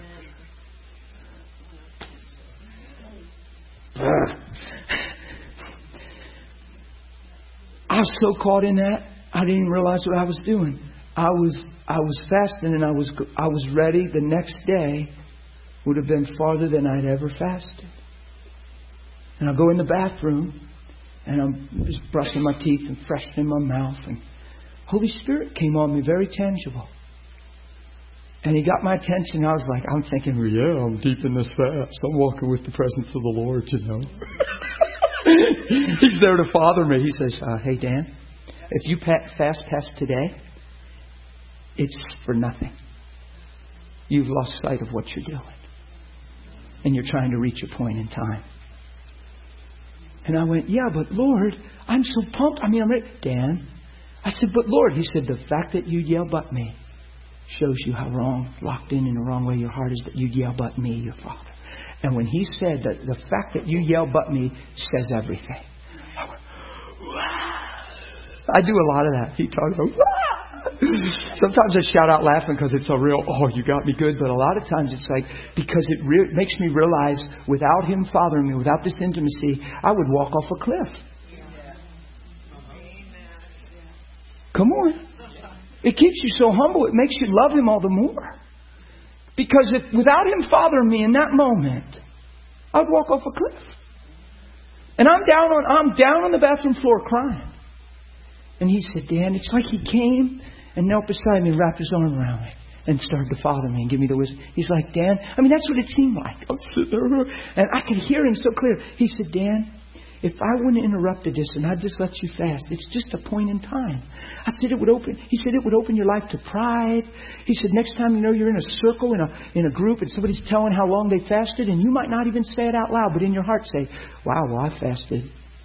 I was so caught in that, I didn't even realize what I was doing. I was I was fasting, and I was I was ready. The next day would have been farther than I'd ever fasted. And I go in the bathroom, and I'm just brushing my teeth and freshening my mouth, and Holy Spirit came on me, very tangible. And He got my attention. I was like, I'm thinking, well, yeah, I'm deep in this fast. I'm walking with the presence of the Lord, you know. He's there to father me. He says, uh, hey, Dan, if you fast past today, it's for nothing. You've lost sight of what you're doing. And you're trying to reach a point in time. And I went, yeah, but Lord, I'm so pumped. I mean, I'm ready. Dan, I said, but Lord, He said, the fact that you yell but me shows you how wrong, locked in in the wrong way your heart is, that you yell but me, your Father. And when He said that the fact that you yell but me says everything. I went, I do a lot of that. He talks about, Wah! Sometimes I shout out laughing because it's a real, oh, you got me good. But a lot of times it's like, because it re- makes me realize without Him fathering me, without this intimacy, I would walk off a cliff. Come on. It keeps you so humble. It makes you love Him all the more. Because if without Him fathering me in that moment, I'd walk off a cliff. And I'm down on I'm down on the bathroom floor crying. And He said, Dan, it's like He came and knelt beside me and wrapped His arm around me and started to father me and give me the wisdom. He's like, Dan, I mean, that's what it seemed like. I'm sitting there, and I could hear Him so clear. He said, Dan, if I wouldn't have interrupted this and I'd just let you fast, it's just a point in time. I said it would open. He said it would open your life to pride. He said next time you know you're in a circle, in a in a group, and somebody's telling how long they fasted, and you might not even say it out loud, but in your heart say, wow, well, I fasted.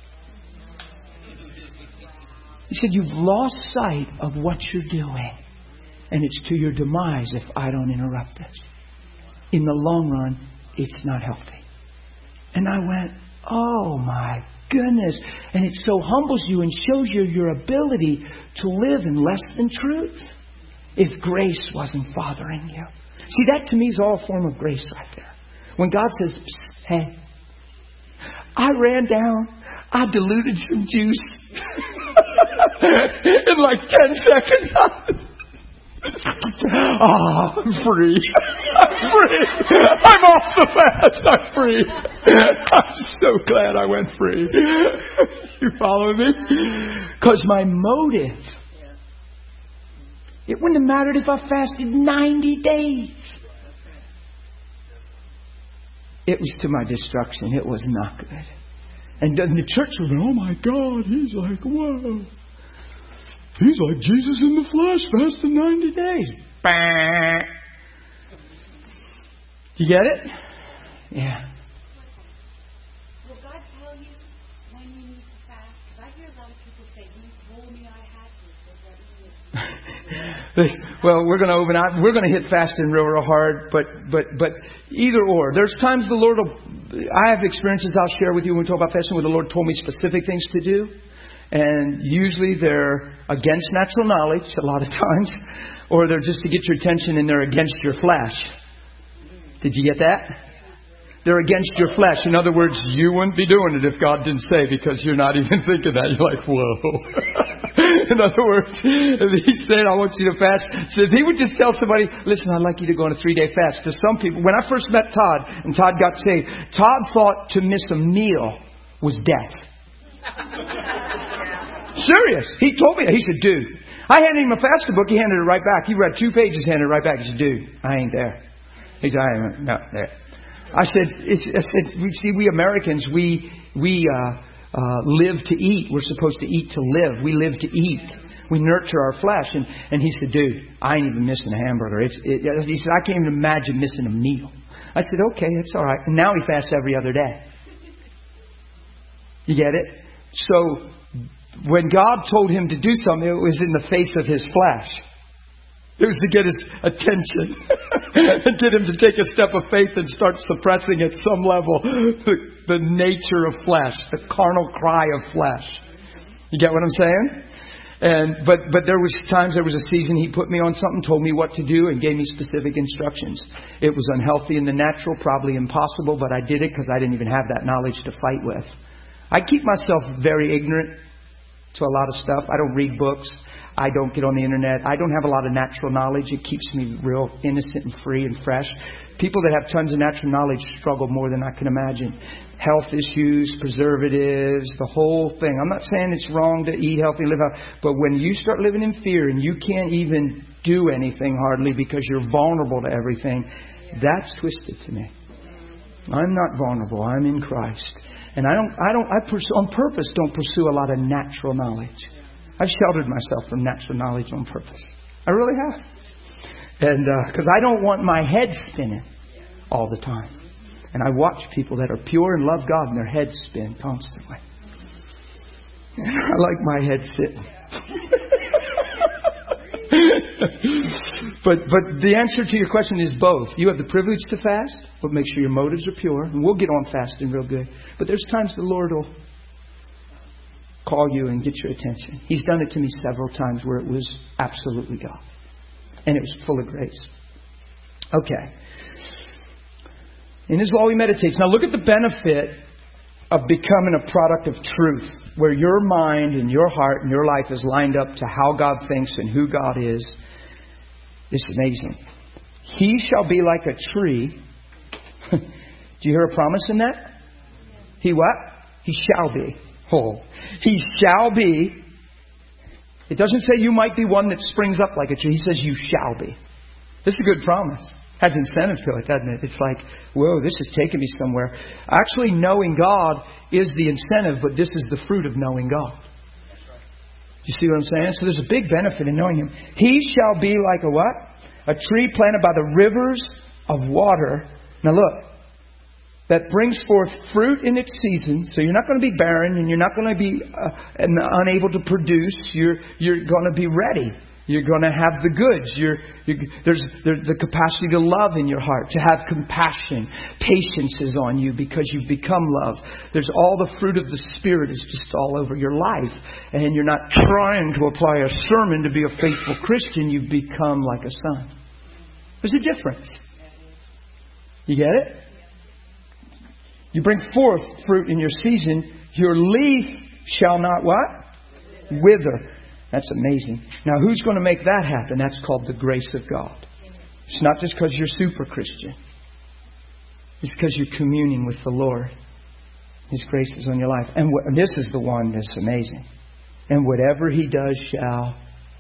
He said you've lost sight of what you're doing, and it's to your demise if I don't interrupt this. In the long run, it's not healthy. And I went, oh my goodness. And it so humbles you and shows you your ability to live in less than truth. If grace wasn't fathering you. See, that to me is all a form of grace right there. When God says, hey, I ran down, I diluted some juice. In like ten seconds. Oh, I'm free. I'm free. I'm off the fast. I'm free. I'm so glad I went free. You follow me? Because my motive, it wouldn't have mattered if I fasted ninety days. It was to my destruction. It was not good. And then the church was like, oh my God, he's like, whoa. He's like Jesus in the flesh, fasting ninety days. Bah. Do you get it? Yeah. Will God tell you when you need to fast? Because I hear a lot of people say, He told me I had to. So Well, we're going to open up. We're going to hit fasting real, real hard. But, but, but either or. There's times the Lord will. I have experiences I'll share with you when we talk about fasting where the Lord told me specific things to do. And usually they're against natural knowledge a lot of times. Or they're just to get your attention and they're against your flesh. Did you get that? They're against your flesh. In other words, you wouldn't be doing it if God didn't say, because you're not even thinking that. You're like, whoa. In other words, if He said, I want you to fast. So if He would just tell somebody, listen, I'd like you to go on a three-day fast. To some people, when I first met Todd and Todd got saved, Todd thought to miss a meal was death. Serious. He told me that. He said, dude. I handed him a fasting book. He handed it right back. He read two pages, handed it right back. He said, dude, I ain't there. He said, I ain't not there. I said, it's, I said, we see, we Americans, we we uh, uh, live to eat. We're supposed to eat to live. We live to eat. We nurture our flesh. And, and he said, dude, I ain't even missing a hamburger. It's, it, he said, I can't even imagine missing a meal. I said, okay, it's all right. And now he fasts every other day. You get it? So when God told him to do something, it was in the face of his flesh. It was to get his attention and get him to take a step of faith and start suppressing at some level the, the nature of flesh, the carnal cry of flesh. You get what I'm saying? And but but there was times, there was a season he put me on something, told me what to do, and gave me specific instructions. It was unhealthy in the natural, probably impossible, but I did it because I didn't even have that knowledge to fight with. I keep myself very ignorant to a lot of stuff. I don't read books. I don't get on the internet. I don't have a lot of natural knowledge. It keeps me real innocent and free and fresh. People that have tons of natural knowledge struggle more than I can imagine. Health issues, preservatives, the whole thing. I'm not saying it's wrong to eat healthy, live healthy, but when you start living in fear and you can't even do anything hardly because you're vulnerable to everything, that's twisted to me. I'm not vulnerable. I'm in Christ. And I don't, I don't, I pursue, on purpose don't pursue a lot of natural knowledge. I've sheltered myself from natural knowledge on purpose. I really have. And because uh, I don't want my head spinning all the time. And I watch people that are pure and love God and their heads spin constantly. I like my head sitting. but but the answer to your question is both. You have the privilege to fast, but make sure your motives are pure. And we'll get on fasting real good. But there's times the Lord will call you and get your attention. He's done it to me several times where it was absolutely God. And it was full of grace. Okay. In His law He meditates. Now look at the benefit of becoming a product of truth, where your mind and your heart and your life is lined up to how God thinks and who God is. It's amazing. He shall be like a tree. Do you hear a promise in that? He what? He shall be. Oh, he shall be. It doesn't say you might be one that springs up like a tree. He says you shall be. This is a good promise. Has incentive to it, doesn't it? It's like, whoa, this is taking me somewhere. Actually, knowing God is the incentive, but this is the fruit of knowing God. You see what I'm saying? So there's a big benefit in knowing Him. He shall be like a what? A tree planted by the rivers of water. Now look. That brings forth fruit in its season. So you're not going to be barren and you're not going to be uh, unable to produce. You're you're going to be ready. You're going to have the goods. You're, you're, there's, there's the capacity to love in your heart, to have compassion. Patience is on you because you've become love. There's all the fruit of the Spirit is just all over your life. And you're not trying to apply a sermon to be a faithful Christian. You've become like a son. There's a difference. You get it? You bring forth fruit in your season. Your leaf shall not what? Wither. That's amazing. Now, who's going to make that happen? That's called the grace of God. It's not just because you're super Christian. It's because you're communing with the Lord. His grace is on your life. And, what, and this is the one that's amazing. And whatever He does shall.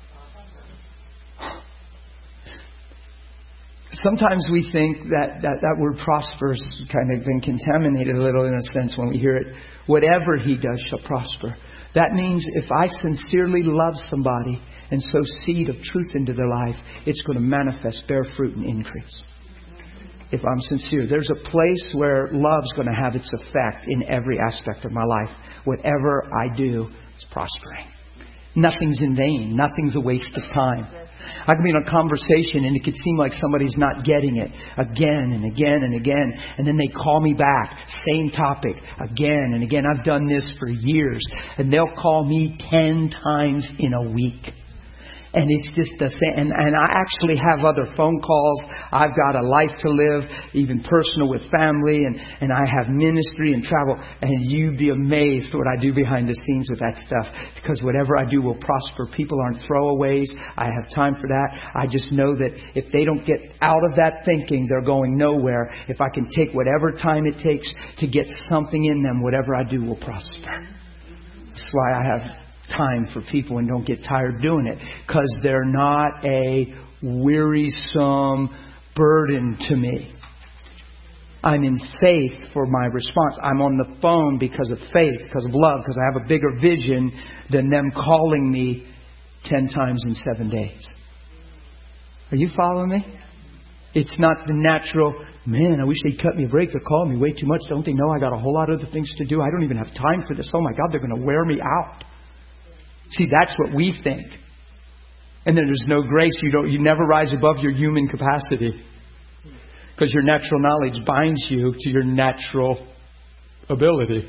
Sometimes we think that, that that word prosper has kind of been contaminated a little in a sense when we hear it. Whatever He does shall prosper. That means if I sincerely love somebody and sow seed of truth into their life, it's going to manifest, bear fruit, and increase. If I'm sincere. There's a place where love's going to have its effect in every aspect of my life. Whatever I do is prospering. Nothing's in vain. Nothing's a waste of time. I can be in a conversation and it could seem like somebody's not getting it again and again and again. And then they call me back. Same topic again and again. I've done this for years. And they'll call me ten times in a week. And it's just the same. And, and I actually have other phone calls. I've got a life to live, even personal with family. And, and I have ministry and travel. And you'd be amazed what I do behind the scenes with that stuff. Because whatever I do will prosper. People aren't throwaways. I have time for that. I just know that if they don't get out of that thinking, they're going nowhere. If I can take whatever time it takes to get something in them, whatever I do will prosper. That's why I have time for people and don't get tired doing it, because they're not a wearisome burden to me. I'm in faith for my response. I'm on the phone because of faith, because of love, because I have a bigger vision than them calling me ten times in seven days. Are you following me? It's not the natural, man, I wish they'd cut me a break. They're calling me way too much. Don't they know I got a whole lot of other things to do? I don't even have time for this. Oh my God, they're going to wear me out. See, that's what we think. And then there's no grace. You don't, you never rise above your human capacity. Because your natural knowledge binds you to your natural ability.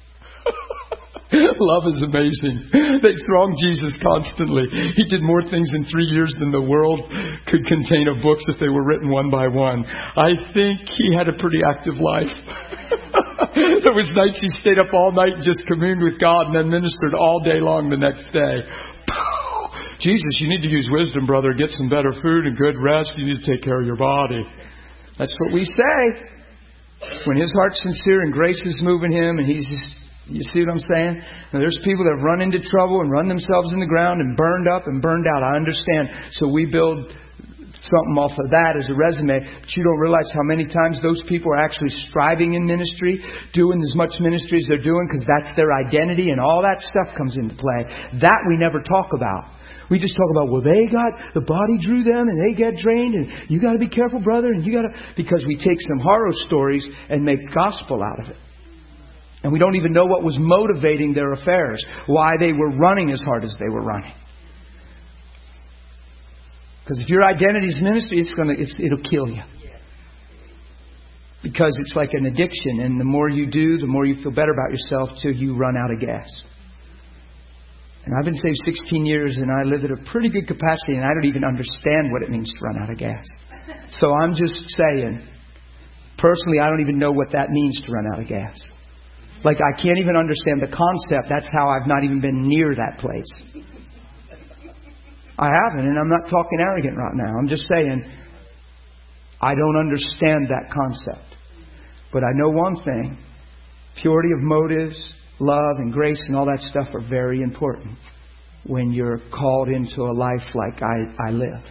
Love is amazing. They thronged Jesus constantly. He did more things in three years than the world could contain of books if they were written one by one. I think he had a pretty active life. There was nights he stayed up all night and just communed with God and then ministered all day long the next day. Jesus, you need to use wisdom, brother. Get some better food and good rest. You need to take care of your body. That's what we say. When his heart's sincere and grace is moving him and he's just... You see what I'm saying? Now, there's people that have run into trouble and run themselves in the ground and burned up and burned out. I understand. So we build something off of that as a resume. But you don't realize how many times those people are actually striving in ministry, doing as much ministry as they're doing because that's their identity and all that stuff comes into play. That we never talk about. We just talk about, well, they got, the body drew them and they get drained and you got to be careful, brother. And you got to, because we take some horror stories and make gospel out of it. And we don't even know what was motivating their affairs. Why they were running as hard as they were running. Because if your identity is ministry, it's gonna, it's, it'll kill you. Because it's like an addiction. And the more you do, the more you feel better about yourself till you run out of gas. And I've been saved sixteen years and I live at a pretty good capacity and I don't even understand what it means to run out of gas. So I'm just saying, personally, I don't even know what that means to run out of gas. Like, I can't even understand the concept. That's how I've not even been near that place. I haven't, and I'm not talking arrogant right now. I'm just saying, I don't understand that concept. But I know one thing. Purity of motives, love and grace and all that stuff are very important when you're called into a life like I, I live.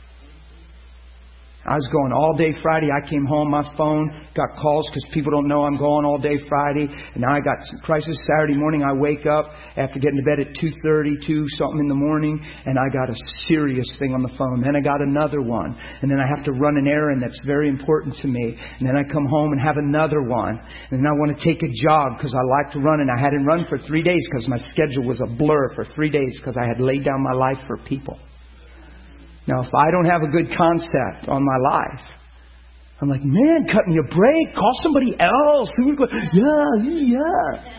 I was going all day Friday. I came home, my phone got calls because people don't know I'm going all day Friday. And now I got some crisis Saturday morning. I wake up after getting to bed at two thirty, two something in the morning, and I got a serious thing on the phone. Then I got another one. And then I have to run an errand that's very important to me. And then I come home and have another one. And then I want to take a jog because I like to run. And I hadn't run for three days because my schedule was a blur for three days because I had laid down my life for people. Now, if I don't have a good concept on my life, I'm like, man, cut me a break. Call somebody else. Yeah, yeah.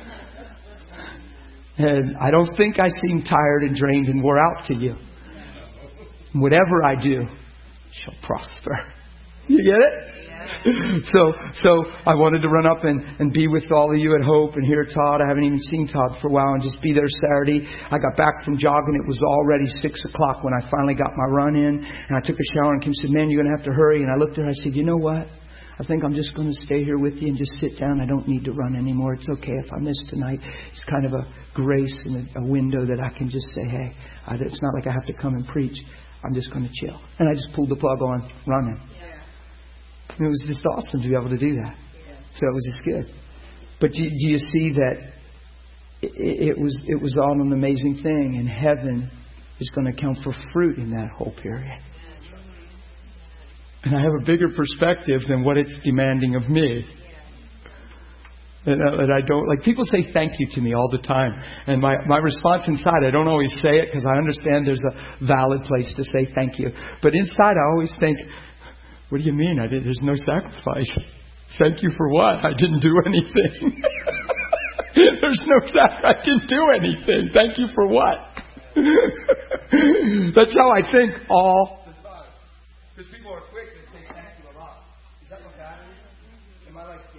And I don't think I seem tired and drained and wore out to you. Whatever I do shall prosper. You get it? So, so I wanted to run up and, and be with all of you at Hope and hear Todd. I haven't even seen Todd for a while and just be there Saturday. I got back from jogging. It was already six o'clock when I finally got my run in. And I took a shower and Kim said, man, you're going to have to hurry. And I looked at her. I said, you know what? I think I'm just going to stay here with you and just sit down. I don't need to run anymore. It's okay if I miss tonight. It's kind of a grace and a, a window that I can just say, hey, I, it's not like I have to come and preach. I'm just going to chill. And I just pulled the plug on running. And it was just awesome to be able to do that. So it was just good. But do, do you see that it, it was it was all an amazing thing, and heaven is going to count for fruit in that whole period. And I have a bigger perspective than what it's demanding of me. And, uh, and I don't, like, people say thank you to me all the time. And my, my response inside, I don't always say it because I understand there's a valid place to say thank you. But inside I always think, what do you mean? I did, there's no sacrifice. Thank you for what? I didn't do anything. There's no sacrifice. I didn't do anything. Thank you for what? That's how I think all the time. Because people are quick to say thank you a lot. Is that what that is? Am I like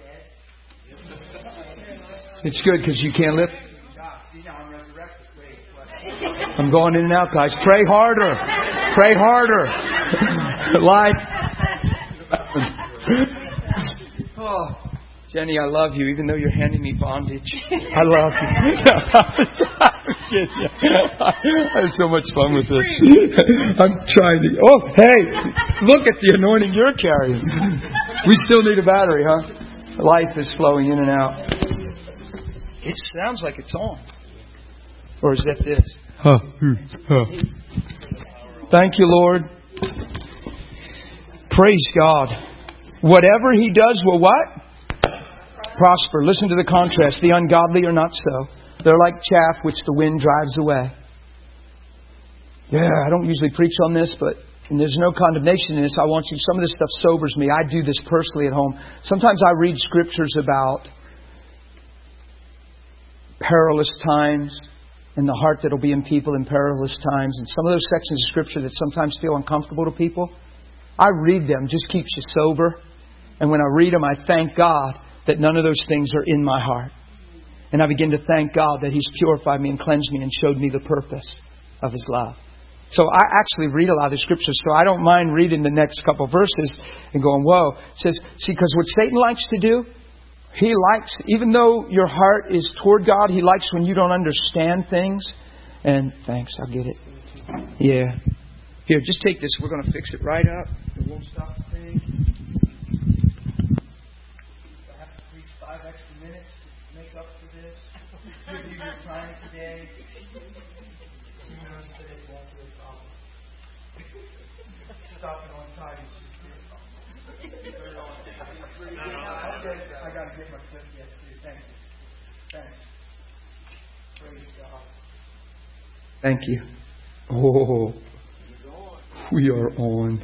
dead? It's good because you can't live. God, see now I'm resurrected. Wait, I'm going in and out, guys. Pray harder. Pray harder. Life. Oh, Jenny, I love you, even though you're handing me bondage. I love you. I have so much fun with this. I'm trying to. Oh, hey, look at the anointing you're carrying. We still need a battery, huh? Life is flowing in and out. It sounds like it's on. Or is that this? Thank you, Lord. Praise God. Whatever He does will what? Prosper. Listen to the contrast. The ungodly are not so. They're like chaff which the wind drives away. Yeah, I don't usually preach on this, but and there's no condemnation in this. I want you, some of this stuff sobers me. I do this personally at home. Sometimes I read scriptures about perilous times and the heart that will be in people in perilous times. And some of those sections of Scripture that sometimes feel uncomfortable to people, I read them. Just keeps you sober. And when I read them, I thank God that none of those things are in my heart. And I begin to thank God that He's purified me and cleansed me and showed me the purpose of His love. So I actually read a lot of the Scriptures. So I don't mind reading the next couple of verses and going, whoa. It says, see, because what Satan likes to do, he likes, even though your heart is toward God, he likes when you don't understand things. And thanks, I'll get it. Yeah. Here, just take this. We're going to fix it right up. It won't stop the thing. I have to preach five extra minutes to make up for this. Give you your time today. Stopping on time. I got to get my clip yet, too. Thank you. Thanks. Praise God. Thank you. Oh, we are on.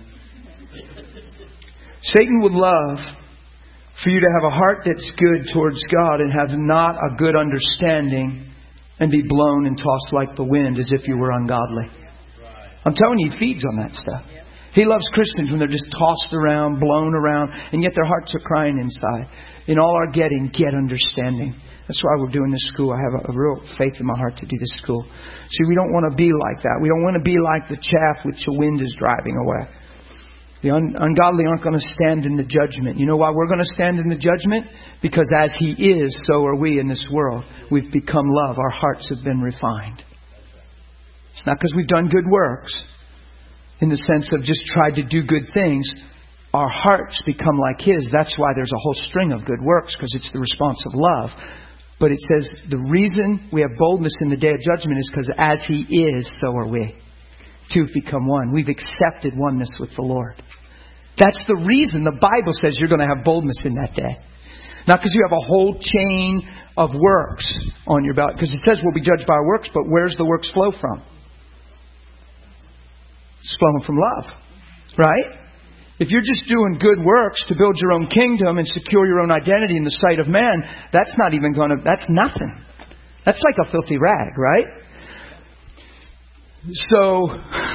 Satan would love for you to have a heart that's good towards God and have not a good understanding and be blown and tossed like the wind as if you were ungodly. I'm telling you, he feeds on that stuff. He loves Christians when they're just tossed around, blown around, and yet their hearts are crying inside. In all our getting, get understanding. That's why we're doing this school. I have a, a real faith in my heart to do this school. See, we don't want to be like that. We don't want to be like the chaff which the wind is driving away. The un- ungodly aren't going to stand in the judgment. You know why we're going to stand in the judgment? Because as He is, so are we in this world. We've become love. Our hearts have been refined. It's not because we've done good works, in the sense of just tried to do good things. Our hearts become like His. That's why there's a whole string of good works, because it's the response of love. But it says the reason we have boldness in the day of judgment is because as He is, so are we. Two have become one. We've accepted oneness with the Lord. That's the reason the Bible says you're going to have boldness in that day. Not because you have a whole chain of works on your belt. Because it says we'll be judged by our works, but where's the works flow from? It's flowing from love. Right? If you're just doing good works to build your own kingdom and secure your own identity in the sight of man, that's not even going to, that's nothing. That's like a filthy rag, right? So,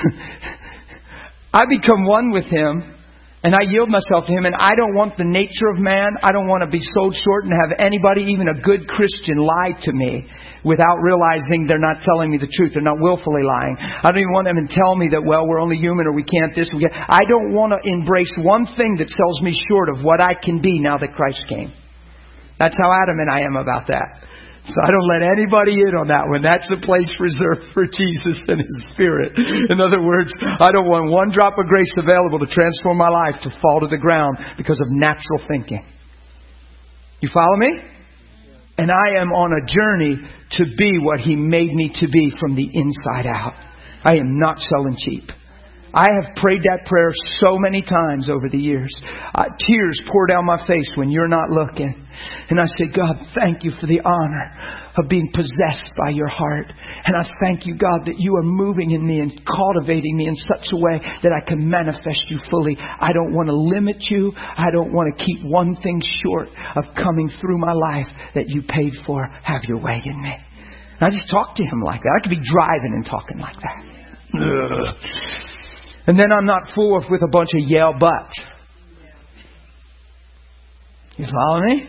I become one with Him and I yield myself to Him, and I don't want the nature of man. I don't want to be sold short and have anybody, even a good Christian, lie to me without realizing they're not telling me the truth. They're not willfully lying. I don't even want them to tell me that, well, we're only human or we can't this. We can't. I don't want to embrace one thing that sells me short of what I can be now that Christ came. That's how adamant I am about that. So I don't let anybody in on that one. That's a place reserved for Jesus and His Spirit. In other words, I don't want one drop of grace available to transform my life to fall to the ground because of natural thinking. You follow me? And I am on a journey to be what He made me to be from the inside out. I am not selling cheap. I have prayed that prayer so many times over the years. Uh, tears pour down my face when you're not looking. And I say, God, thank you for the honor of being possessed by your heart. And I thank you, God, that you are moving in me and cultivating me in such a way that I can manifest you fully. I don't want to limit you. I don't want to keep one thing short of coming through my life that you paid for. Have your way in me. And I just talk to Him like that. I could be driving and talking like that. Ugh. And then I'm not fooled with a bunch of yell buts. You follow me?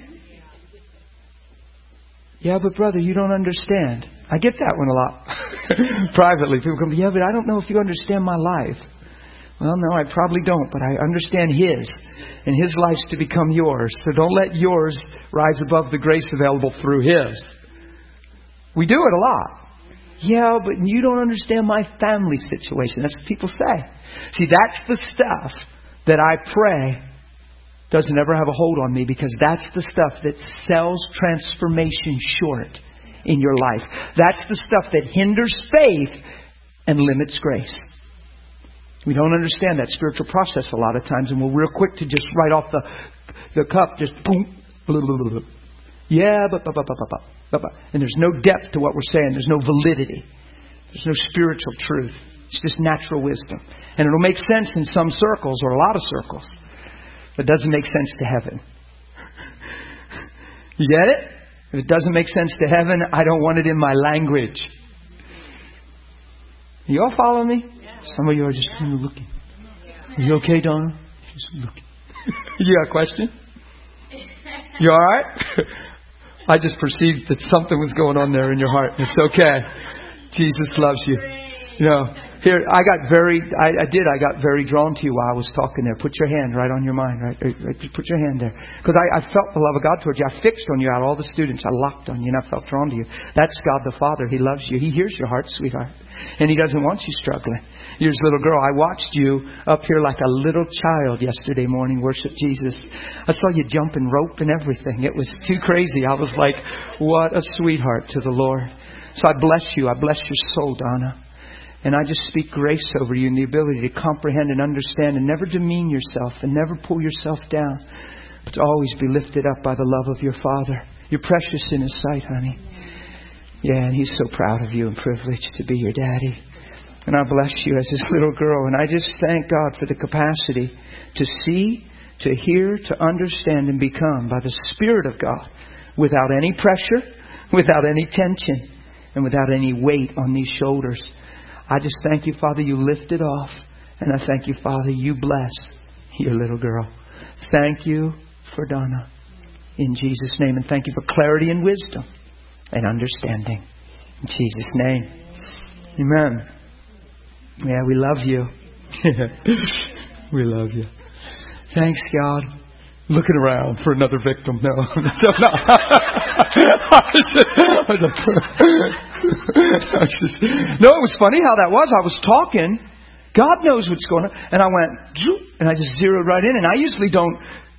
Yeah, but brother, you don't understand. I get that one a lot. Privately, people come, yeah, but I don't know if you understand my life. Well, no, I probably don't, but I understand His. And His life's to become yours. So don't let yours rise above the grace available through His. We do it a lot. Yeah, but you don't understand my family situation. That's what people say. See, that's the stuff that I pray doesn't ever have a hold on me, because that's the stuff that sells transformation short in your life. That's the stuff that hinders faith and limits grace. We don't understand that spiritual process a lot of times, and we're real quick to just write off the the cup, just boom, blah, blah, blah, blah. Yeah, but, but, but, but, but, but, but. And there's no depth to what we're saying. There's no validity. There's no spiritual truth. It's just natural wisdom. And it'll make sense in some circles or a lot of circles. But it doesn't make sense to heaven. You get it? If it doesn't make sense to heaven, I don't want it in my language. You all follow me? Some of you are just kind of looking. Are you okay, Donna? Just looking. You got a question? You all right? I just perceived that something was going on there in your heart. It's okay. Jesus loves you. You know, here, I got very, I, I did, I got very drawn to you while I was talking there. Put your hand right on your mind, right? right just put your hand there. Because I, I felt the love of God towards you. I fixed on you out all the students. I locked on you and I felt drawn to you. That's God the Father. He loves you. He hears your heart, sweetheart. And He doesn't want you struggling. You're His little girl. I watched you up here like a little child yesterday morning worship Jesus. I saw you jumping rope and everything. It was too crazy. I was like, what a sweetheart to the Lord. So I bless you. I bless your soul, Donna. And I just speak grace over you and the ability to comprehend and understand and never demean yourself and never pull yourself down, but to always be lifted up by the love of your Father. You're precious in His sight, honey. Yeah, and He's so proud of you and privileged to be your daddy. And I bless you as His little girl. And I just thank God for the capacity to see, to hear, to understand and become by the Spirit of God without any pressure, without any tension, and without any weight on these shoulders. I just thank you, Father, you lift it off. And I thank you, Father, you bless your little girl. Thank you for Donna. In Jesus' name. And thank you for clarity and wisdom and understanding. In Jesus' name. Amen. Yeah, we love you. We love you. Thanks, God. Looking around for another victim. No. So, no. I was just, I was just, no, it was funny how that was. I was talking. God knows what's going on. And I went, and I just zeroed right in. And I usually don't,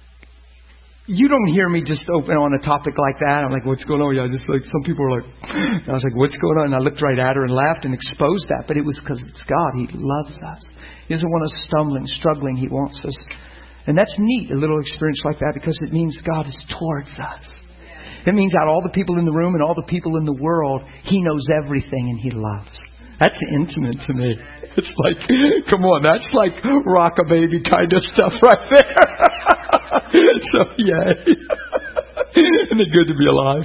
you don't hear me just open on a topic like that. I'm like, what's going on? Yeah, just like, some people are like, I was like, what's going on? And I looked right at her and laughed and exposed that. But it was because it's God. He loves us. He doesn't want us stumbling, struggling. He wants us. And that's neat, a little experience like that, because it means God is towards us. It means out of all the people in the room and all the people in the world, He knows everything and He loves. That's intimate to me. It's like, come on, that's like rock a baby kind of stuff right there. So, yay. Isn't it good to be alive?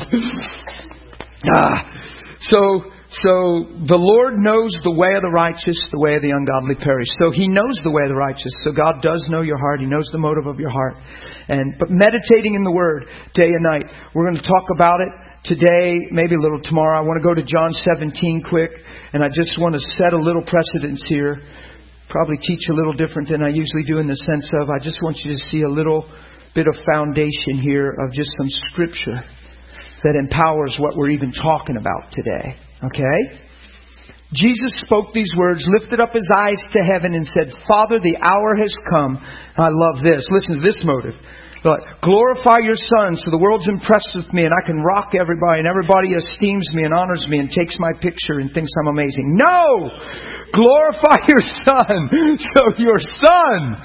Ah, so... So the Lord knows the way of the righteous, the way of the ungodly perish. So He knows the way of the righteous. So God does know your heart. He knows the motive of your heart. And but meditating in the Word day and night. We're going to talk about it today, maybe a little tomorrow. I want to go to John seventeen quick. And I just want to set a little precedence here. Probably teach a little different than I usually do in the sense of I just want you to see a little bit of foundation here of just some Scripture that empowers what we're even talking about today. Okay? Jesus spoke these words, lifted up His eyes to heaven and said, Father, the hour has come. I love this. Listen to this motive. Glorify your Son so the world's impressed with me and I can rock everybody and everybody esteems me and honors me and takes my picture and thinks I'm amazing. No! Glorify your Son so your Son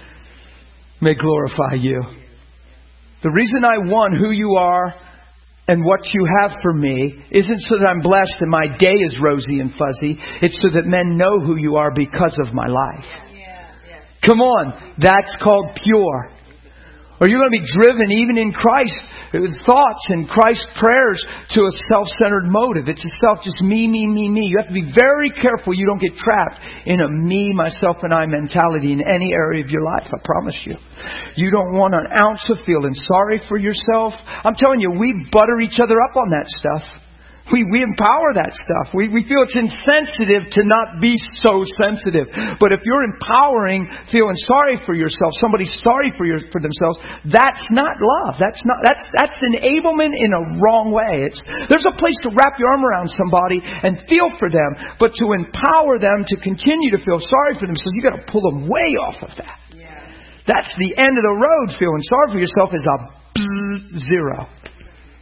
may glorify you. The reason I want who you are and what you have for me isn't so that I'm blessed and my day is rosy and fuzzy. It's so that men know who you are because of my life. Yeah, yeah. Come on. That's called pure. Or you're going to be driven even in Christ thoughts and Christ prayers to a self-centered motive. It's a self, just me, me, me, me. You have to be very careful you don't get trapped in a me, myself, and I mentality in any area of your life. I promise you. You don't want an ounce of feeling sorry for yourself. I'm telling you, we butter each other up on that stuff. We we empower that stuff. We we feel it's insensitive to not be so sensitive. But if you're empowering, feeling sorry for yourself, somebody's sorry for your for themselves, that's not love. That's not that's that's enablement in a wrong way. It's there's a place to wrap your arm around somebody and feel for them, but to empower them to continue to feel sorry for themselves, you got to pull them way off of that. Yeah. That's the end of the road. Feeling sorry for yourself is a zero.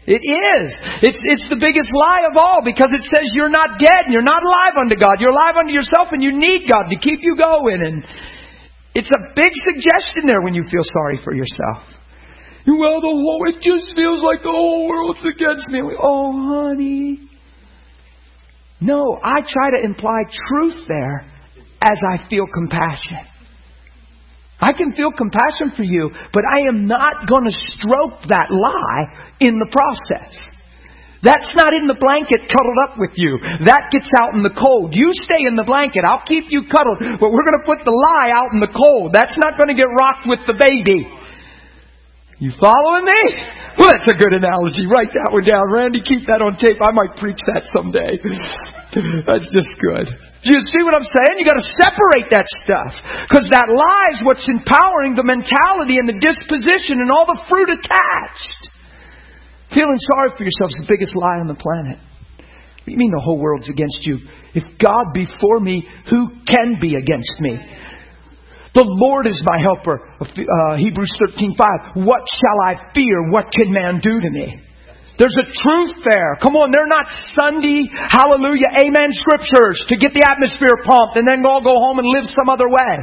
It is. It's, it's the biggest lie of all because it says you're not dead and you're not alive unto God. You're alive unto yourself and you need God to keep you going. And it's a big suggestion there when you feel sorry for yourself. Well, the whole, it just feels like the whole world's against me. Oh, honey. No, I try to imply truth there as I feel compassion. I can feel compassion for you, but I am not going to stroke that lie in the process. That's not in the blanket cuddled up with you. That gets out in the cold. You stay in the blanket. I'll keep you cuddled, but we're going to put the lie out in the cold. That's not going to get rocked with the baby. You following me? Well, that's a good analogy. Write that one down. Randy, keep that on tape. I might preach that someday. That's just good. Do you see what I'm saying? You got to separate that stuff. Because that lie is what's empowering the mentality and the disposition and all the fruit attached. Feeling sorry for yourself is the biggest lie on the planet. What do you mean the whole world's against you? If God be for me, who can be against me? The Lord is my helper. Uh, Hebrews thirteen five. What shall I fear? What can man do to me? There's a truth there. Come on, they're not Sunday, hallelujah, amen scriptures to get the atmosphere pumped and then all go home and live some other way.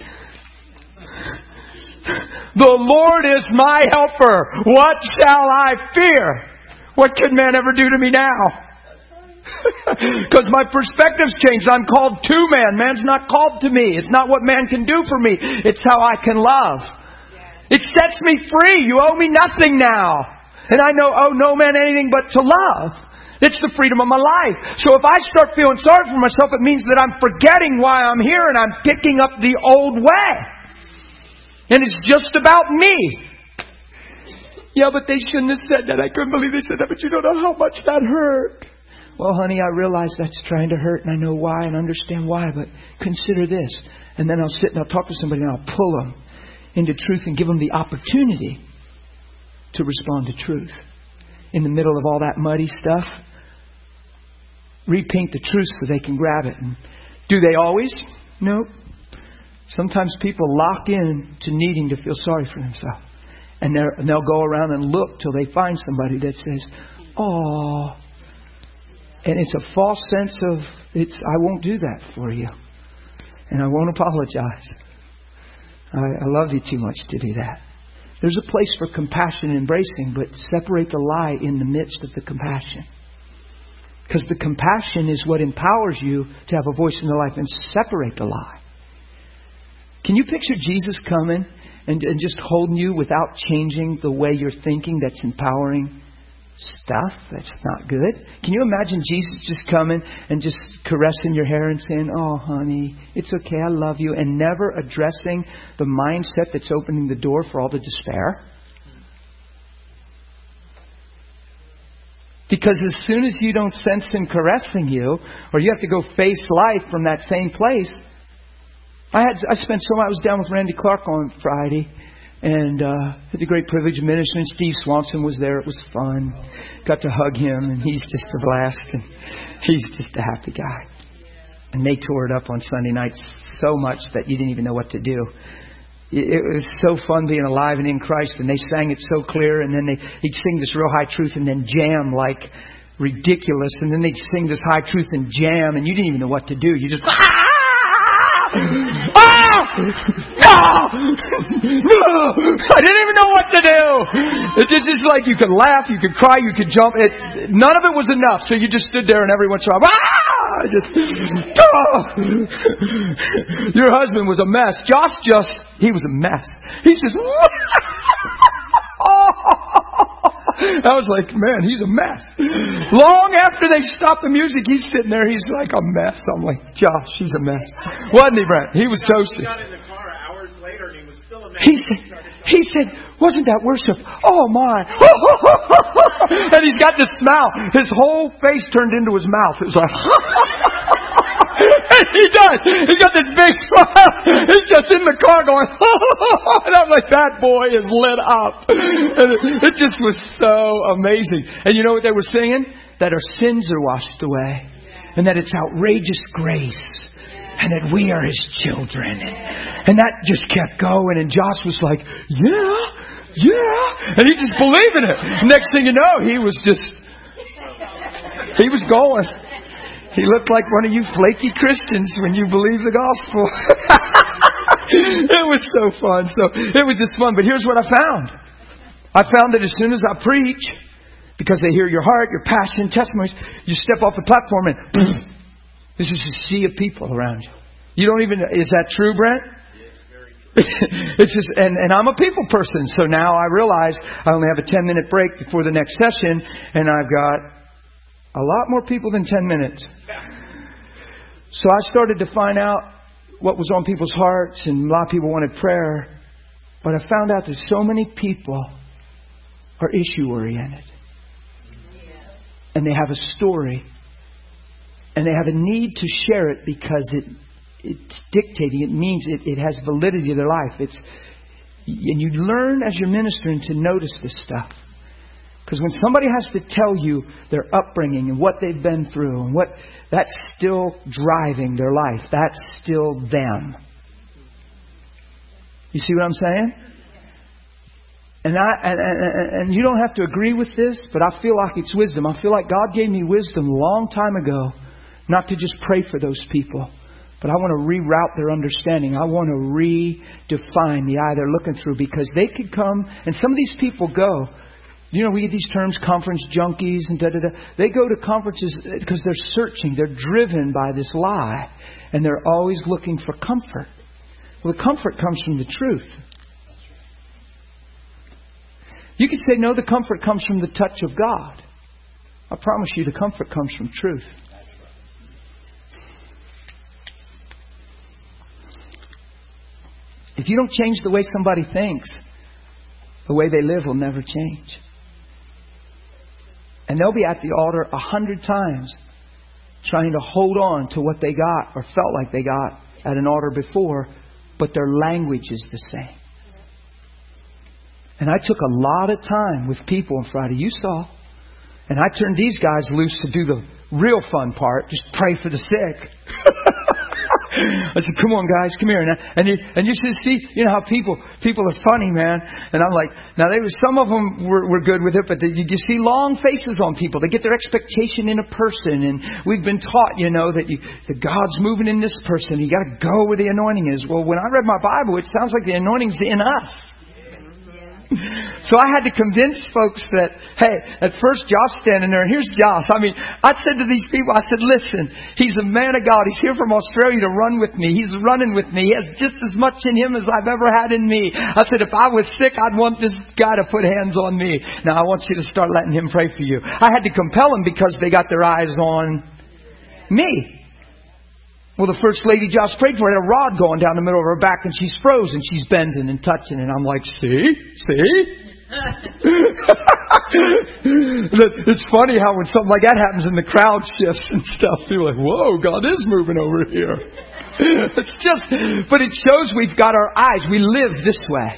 The Lord is my helper. What shall I fear? What can man ever do to me now? Because my perspective's changed. I'm called to man. Man's not called to me. It's not what man can do for me. It's how I can love. It sets me free. You owe me nothing now. And I know, oh, no man anything but to love. It's the freedom of my life. So if I start feeling sorry for myself, it means that I'm forgetting why I'm here and I'm picking up the old way. And it's just about me. Yeah, but they shouldn't have said that. I couldn't believe they said that, but you don't know how much that hurt. Well, honey, I realize that's trying to hurt and I know why and understand why, but consider this. And then I'll sit and I'll talk to somebody and I'll pull them into truth and give them the opportunity to respond to truth. In the middle of all that muddy stuff, repaint the truth so they can grab it. And do they always? No. Sometimes people lock in to needing to feel sorry for themselves. And, and they'll go around and look till they find somebody that says, "Oh." And it's a false sense of, it's I won't do that for you. And I won't apologize. I, I love you too much to do that. There's a place for compassion and embracing, but separate the lie in the midst of the compassion. Because the compassion is what empowers you to have a voice in their life, and separate the lie. Can you picture Jesus coming and, and just holding you without changing the way you're thinking that's empowering stuff that's not good? Can you imagine Jesus just coming and just caressing your hair and saying, "Oh, honey, it's okay, I love you," and never addressing the mindset that's opening the door for all the despair? Because as soon as you don't sense Him caressing you, or you have to go face life from that same place. I had I spent so I was down with Randy Clark on Friday. And uh, had the great privilege of ministering. Steve Swanson was there. It was fun. Got to hug him, and he's just a blast. And he's just a happy guy. And they tore it up on Sunday nights so much that you didn't even know what to do. It was so fun being alive and in Christ. And they sang it so clear. And then they, he'd sing this real high truth and then jam like ridiculous. And then they'd sing this high truth and jam. And you didn't even know what to do. You just... Ah! No! No! I didn't even know what to do. It's just, it's like you could laugh, you could cry, you could jump. It, none of it was enough. So you just stood there and every once in a while, ah! Just, oh! Your husband was a mess. Josh just, he was a mess. He's just, oh! I was like, man, he's a mess. Long after they stopped the music, he's sitting there, he's like a mess. I'm like, Josh, he's a mess. Wasn't he, Brent? He was toasted. He got in the car hours later and he was still a mess. He said, he said, wasn't that worship? Oh my. And he's got this smile. His whole face turned into his mouth. It was like, he does. He's got this big smile. He's just in the car going, and I'm like, that boy is lit up. And it, it just was so amazing. And you know what they were singing? That our sins are washed away. And that it's outrageous grace. And that we are His children. And that just kept going. And Josh was like, yeah, Yeah. And he just believed in it. Next thing you know, he was just, he was going. He looked like one of you flaky Christians when you believe the gospel. It was so fun. So it was just fun. But here's what I found. I found that as soon as I preach, because they hear your heart, your passion, testimonies, you step off the platform and boom, this is a sea of people around you. You don't even, is that true, Brent? It's just, and, and I'm a people person. So now I realize I only have a ten minute break before the next session, and I've got a lot more people than ten minutes. So I started to find out what was on people's hearts, and a lot of people wanted prayer. But I found out that so many people are issue oriented. And they have a story. And they have a need to share it because it it's dictating. It means it, it has validity to their life. It's and you learn as you're ministering to notice this stuff. Because when somebody has to tell you their upbringing and what they've been through and what that's still driving their life, that's still them. You see what I'm saying? And I and, and, and you don't have to agree with this, but I feel like it's wisdom. I feel like God gave me wisdom a long time ago, not to just pray for those people, but I want to reroute their understanding. I want to redefine the eye they're looking through, because they could come, and some of these people go. You know, we get these terms, conference junkies and da da da. They go to conferences because they're searching. They're driven by this lie. And they're always looking for comfort. Well, the comfort comes from the truth. You could say, no, the comfort comes from the touch of God. I promise you the comfort comes from truth. If you don't change the way somebody thinks, the way they live will never change. And they'll be at the altar a hundred times trying to hold on to what they got or felt like they got at an altar before, but their language is the same. And I took a lot of time with people on Friday. You saw. And I turned these guys loose to do the real fun part. Just pray for the sick. I said, come on, guys, come here. And, and you and you should see, you know how people people are funny, man. And I'm like, now they were, some of them were, were good with it, but the, you, you see long faces on people. They get their expectation in a person. And we've been taught, you know, that, you, that God's moving in this person. You got to go where the anointing is. Well, when I read my Bible, it sounds like the anointing's in us. So I had to convince folks that, hey, at first Josh standing there, and here's Josh. I mean, I said to these people, I said, listen, he's a man of God. He's here from Australia to run with me. He's running with me. He has just as much in him as I've ever had in me. I said, if I was sick, I'd want this guy to put hands on me. Now I want you to start letting him pray for you. I had to compel him because they got their eyes on me. Well, the first lady Josh prayed for had a rod going down the middle of her back, and she's frozen. She's bending and touching, and I'm like, see? See? It's funny how when something like that happens and the crowd shifts and stuff, you're like, whoa, God is moving over here. It's just, but it shows we've got our eyes. We live this way.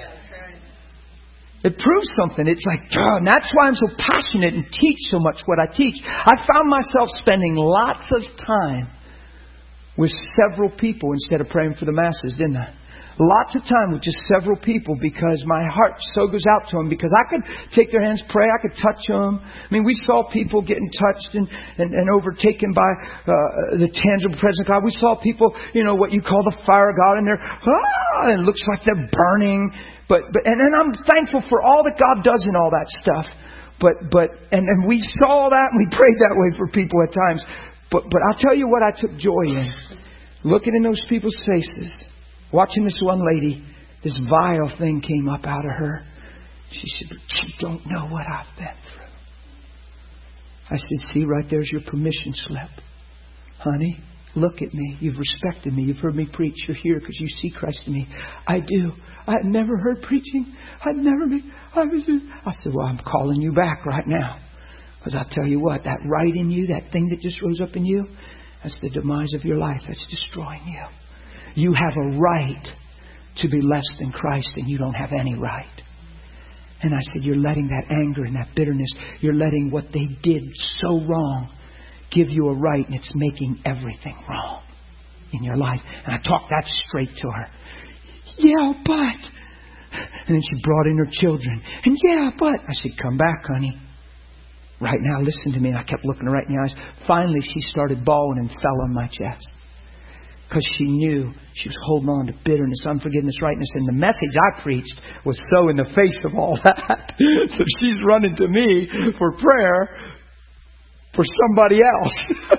It proves something. It's like, oh, and that's why I'm so passionate and teach so much what I teach. I found myself spending lots of time with several people instead of praying for the masses, didn't I? Lots of time with just several people, because my heart so goes out to them, because I could take their hands, pray, I could touch them. I mean, we saw people getting touched and, and, and overtaken by uh, the tangible presence of God. We saw people, you know, what you call the fire of God, and they're, ah, and it looks like they're burning. But, but and, and I'm thankful for all that God does in all that stuff. But, but and, and we saw that, and we prayed that way for people at times. But but I'll tell you what I took joy in. Looking in those people's faces. Watching this one lady. This vile thing came up out of her. She said, but you don't know what I've been through. I said, see, right there's your permission slip. Honey, look at me. You've respected me. You've heard me preach. You're here because you see Christ in me. I do. I had never heard preaching. I'd never been. I, was, I said, well, I'm calling you back right now. Because I'll tell you what, that right in you, that thing that just rose up in you, that's the demise of your life. That's destroying you. You have a right to be less than Christ, and you don't have any right. And I said, you're letting that anger and that bitterness, you're letting what they did so wrong give you a right, and it's making everything wrong in your life. And I talked that straight to her. Yeah, but And then she brought in her children. And yeah, but I said, come back, honey. Right now, listen to me. And I kept looking her right in the eyes. Finally, she started bawling and fell on my chest. Because she knew she was holding on to bitterness, unforgiveness, rightness. And the message I preached was so in the face of all that. So she's running to me for prayer for somebody else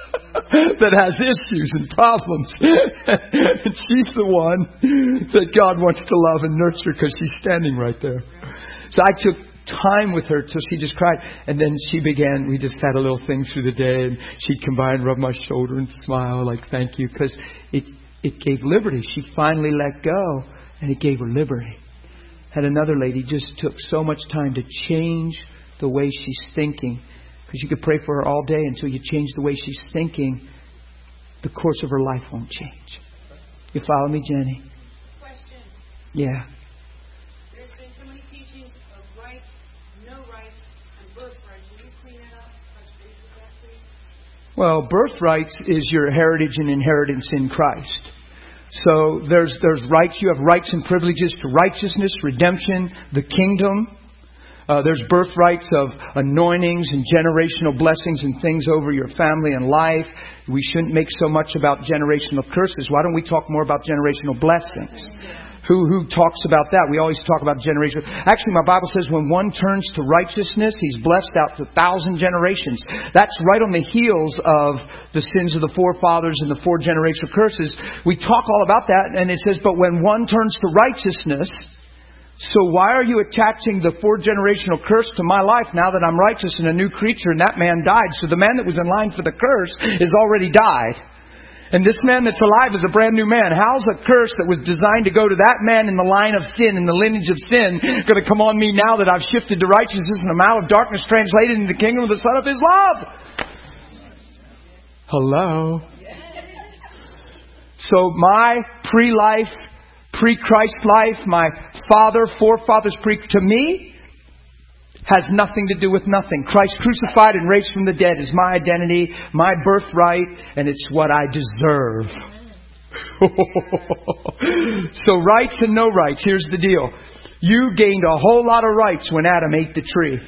that has issues and problems. And she's the one that God wants to love and nurture because she's standing right there. So I took time with her till she just cried. And then she began, we just had a little thing through the day. And she'd come by and rub my shoulder and smile like, thank you. Because it, it gave liberty. She finally let go. And it gave her liberty. Had another lady just took so much time to change the way she's thinking. Because you could pray for her all day until you change the way she's thinking. The course of her life won't change. You follow me, Jenny? Question. Yeah. There's been so many teachings of rights, no rights, and birthrights. Will you clean that up? Touch base with that, please? Well, birthrights is your heritage and inheritance in Christ. So there's there's rights. You have rights and privileges to righteousness, redemption, the kingdom. Uh, there's birthrights of anointings and generational blessings and things over your family and life. We shouldn't make so much about generational curses. Why don't we talk more about generational blessings? Who who talks about that? We always talk about generational. Actually, my Bible says when one turns to righteousness, he's blessed out to a thousand generations. That's right on the heels of the sins of the forefathers and the four generational curses. We talk all about that, and it says, but when one turns to righteousness... So why are you attaching the four generational curse to my life now that I'm righteous and a new creature and that man died? So the man that was in line for the curse is already died. And this man that's alive is a brand new man. How's a curse that was designed to go to that man in the line of sin, in the lineage of sin, going to come on me now that I've shifted to righteousness and I'm out of darkness translated into the kingdom of the Son of His love? Hello? So my pre-life, pre-Christ life, my father, forefathers, pre to me, has nothing to do with nothing. Christ crucified and raised from the dead is my identity, my birthright, and it's what I deserve. So rights and no rights. Here's the deal. You gained a whole lot of rights when Adam ate the tree.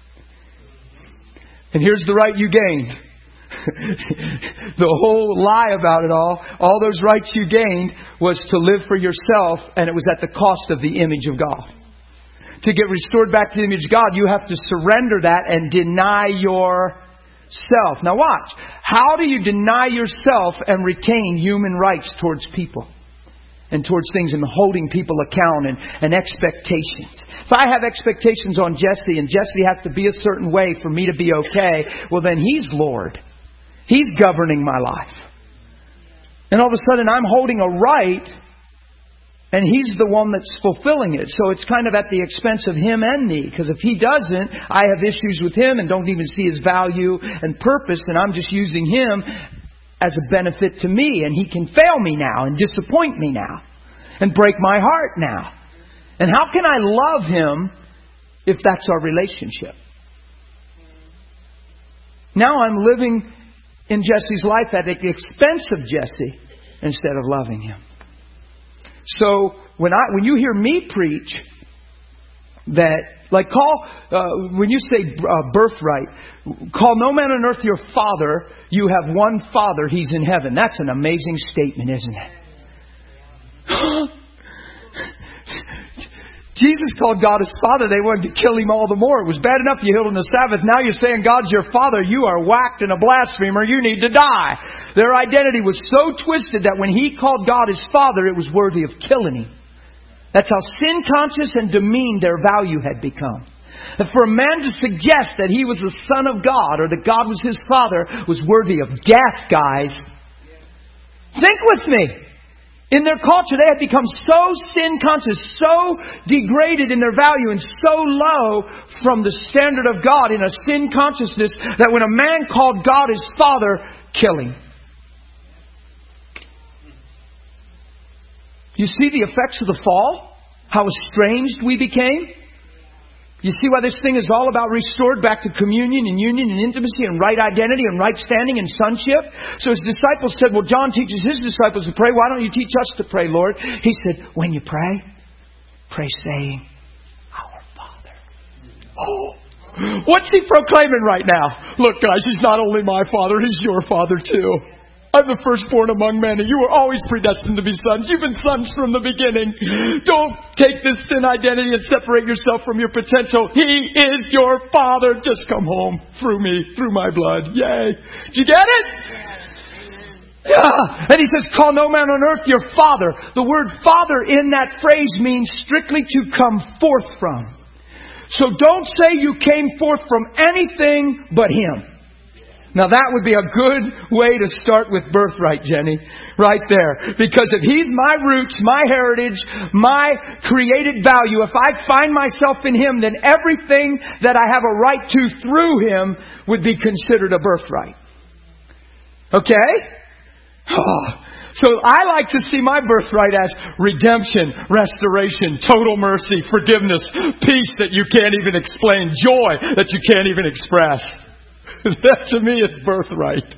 And here's the right you gained. The whole lie about it all, all those rights you gained was to live for yourself, and it was at the cost of the image of God. To get restored back to the image of God, you have to surrender that and deny yourself. Now watch. How do you deny yourself and retain human rights towards people and towards things and holding people account and, and expectations? If I have expectations on Jesse and Jesse has to be a certain way for me to be okay, well then he's Lord. He's governing my life. And all of a sudden I'm holding a right and He's the one that's fulfilling it. So it's kind of at the expense of Him and me. Because if He doesn't, I have issues with Him and don't even see His value and purpose. And I'm just using Him as a benefit to me. And He can fail me now and disappoint me now and break my heart now. And how can I love Him if that's our relationship? Now I'm living in Jesse's life at the expense of Jesse instead of loving him. So when I when you hear me preach that, like call, uh, when you say uh, birthright, call no man on earth your father, you have one Father, He's in heaven. That's an amazing statement, isn't it? Jesus called God His Father. They wanted to kill Him all the more. It was bad enough you healed on the Sabbath. Now you're saying God's your Father. You are whacked and a blasphemer. You need to die. Their identity was so twisted that when He called God His Father, it was worthy of killing Him. That's how sin-conscious and demeaned their value had become. And for a man to suggest that he was the Son of God or that God was his Father was worthy of death, guys. Think with me. In their culture, they had become so sin-conscious, so degraded in their value and so low from the standard of God in a sin-consciousness that when a man called God His Father, kill him. You see the effects of the fall? How estranged we became? You see why this thing is all about restored back to communion and union and intimacy and right identity and right standing and sonship? So His disciples said, well, John teaches his disciples to pray. Why don't you teach us to pray, Lord? He said, when you pray, Pray saying, Our Father. Oh, what's he proclaiming right now? Look, guys, he's not only my Father, he's your Father too. I'm the firstborn among men, and you were always predestined to be sons. You've been sons from the beginning. Don't take this sin identity and separate yourself from your potential. He is your Father. Just come home through me, through my blood. Yay. Did you get it? Yeah. And he says, call no man on earth your Father. The word Father in that phrase means strictly to come forth from. So don't say you came forth from anything but Him. Now that would be a good way to start with birthright, Jenny. Right there. Because if He's my roots, my heritage, my created value, if I find myself in Him, then everything that I have a right to through Him would be considered a birthright. Okay? Oh. So I like to see my birthright as redemption, restoration, total mercy, forgiveness, peace that you can't even explain, joy that you can't even express. That to me is birthright.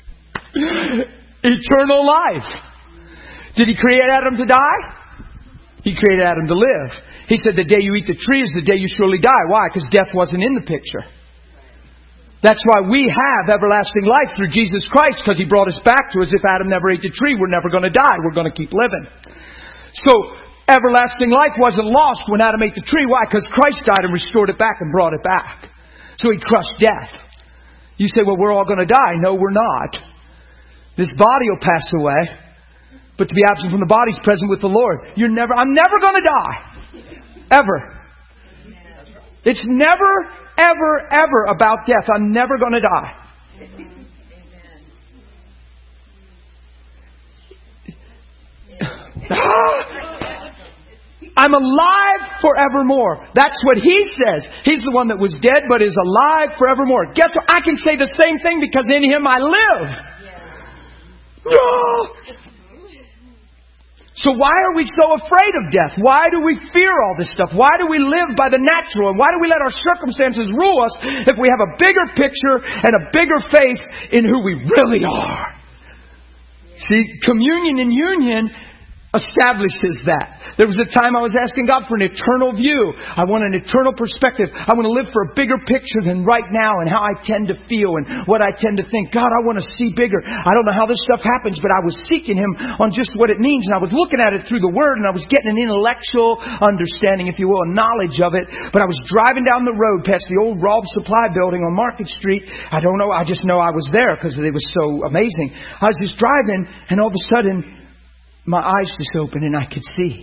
Eternal life. Did He create Adam to die? He created Adam to live. He said the day you eat the tree is the day you surely die. Why? Because death wasn't in the picture. That's why we have everlasting life through Jesus Christ, because He brought us back to us. If Adam never ate the tree, we're never going to die. We're going to keep living. So everlasting life wasn't lost when Adam ate the tree. Why? Because Christ died and restored it back and brought it back. So He crushed death. You say, well, we're all going to die. No, we're not. This body will pass away. But to be absent from the body is present with the Lord. You're never, I'm never going to die. Ever. It's never, ever, ever about death. I'm never going to die. I'm alive forevermore. That's what He says. He's the one that was dead but is alive forevermore. Guess what? I can say the same thing because in Him I live. Yeah. So why are we so afraid of death? Why do we fear all this stuff? Why do we live by the natural? And why do we let our circumstances rule us if we have a bigger picture and a bigger faith in who we really are? See, communion and union establishes that. There was a time I was asking God for an eternal view. I want an eternal perspective. I want to live for a bigger picture than right now and how I tend to feel and what I tend to think. God, I want to see bigger. I don't know how this stuff happens, but I was seeking Him on just what it means. And I was looking at it through the Word, and I was getting an intellectual understanding, if you will, a knowledge of it. But I was driving down the road past the old Rob Supply building on Market Street. I don't know. I just know I was there because it was so amazing. I was just driving, and all of a sudden, my eyes just opened and I could see.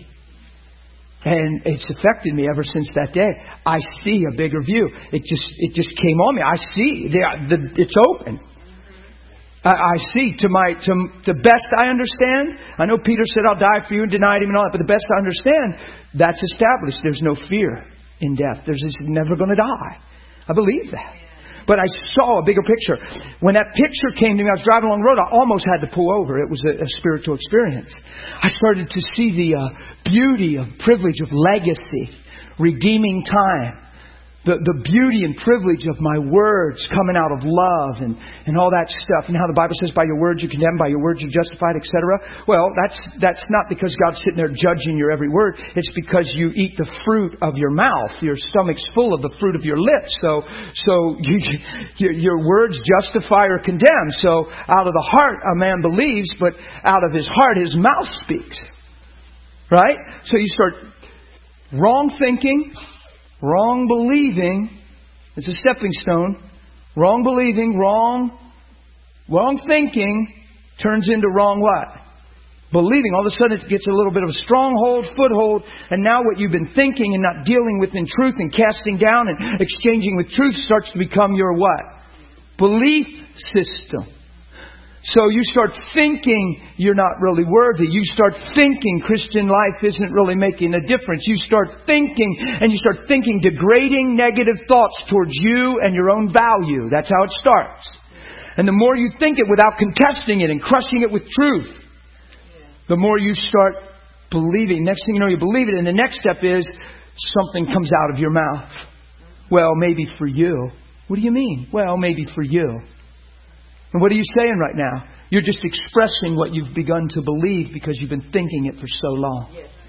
And it's affected me ever since that day. I see a bigger view. It just it just came on me. I see. The, the, it's open. I, I see to my to the best I understand. I know Peter said, I'll die for you, and denied Him and all that. But the best I understand, that's established. There's no fear in death. There's just never going to die. I believe that. But I saw a bigger picture. When that picture came to me, I was driving along the road, I almost had to pull over. It was a, a spiritual experience. I started to see the uh, beauty of privilege, of legacy, redeeming time. The, the beauty and privilege of my words coming out of love and, and all that stuff. And how the Bible says, by your words you condemn, by your words you're justified, et cetera. Well, that's that's not because God's sitting there judging your every word. It's because you eat the fruit of your mouth. Your stomach's full of the fruit of your lips. So so you, your, your words justify or condemn. So out of the heart a man believes, but out of his heart his mouth speaks. Right? So you start wrong thinking, wrong believing. It's a stepping stone. Wrong believing, wrong, wrong thinking turns into wrong what? Believing. All of a sudden it gets a little bit of a stronghold, foothold, and now what you've been thinking and not dealing with in truth and casting down and exchanging with truth starts to become your what? Belief system. So you start thinking you're not really worthy. You start thinking Christian life isn't really making a difference. You start thinking and you start thinking degrading negative thoughts towards you and your own value. That's how it starts. And the more you think it without contesting it and crushing it with truth, the more you start believing. Next thing you know, you believe it. And the next step is something comes out of your mouth. Well, maybe for you. What do you mean? Well, maybe for you. And what are you saying right now? You're just expressing what you've begun to believe because you've been thinking it for so long.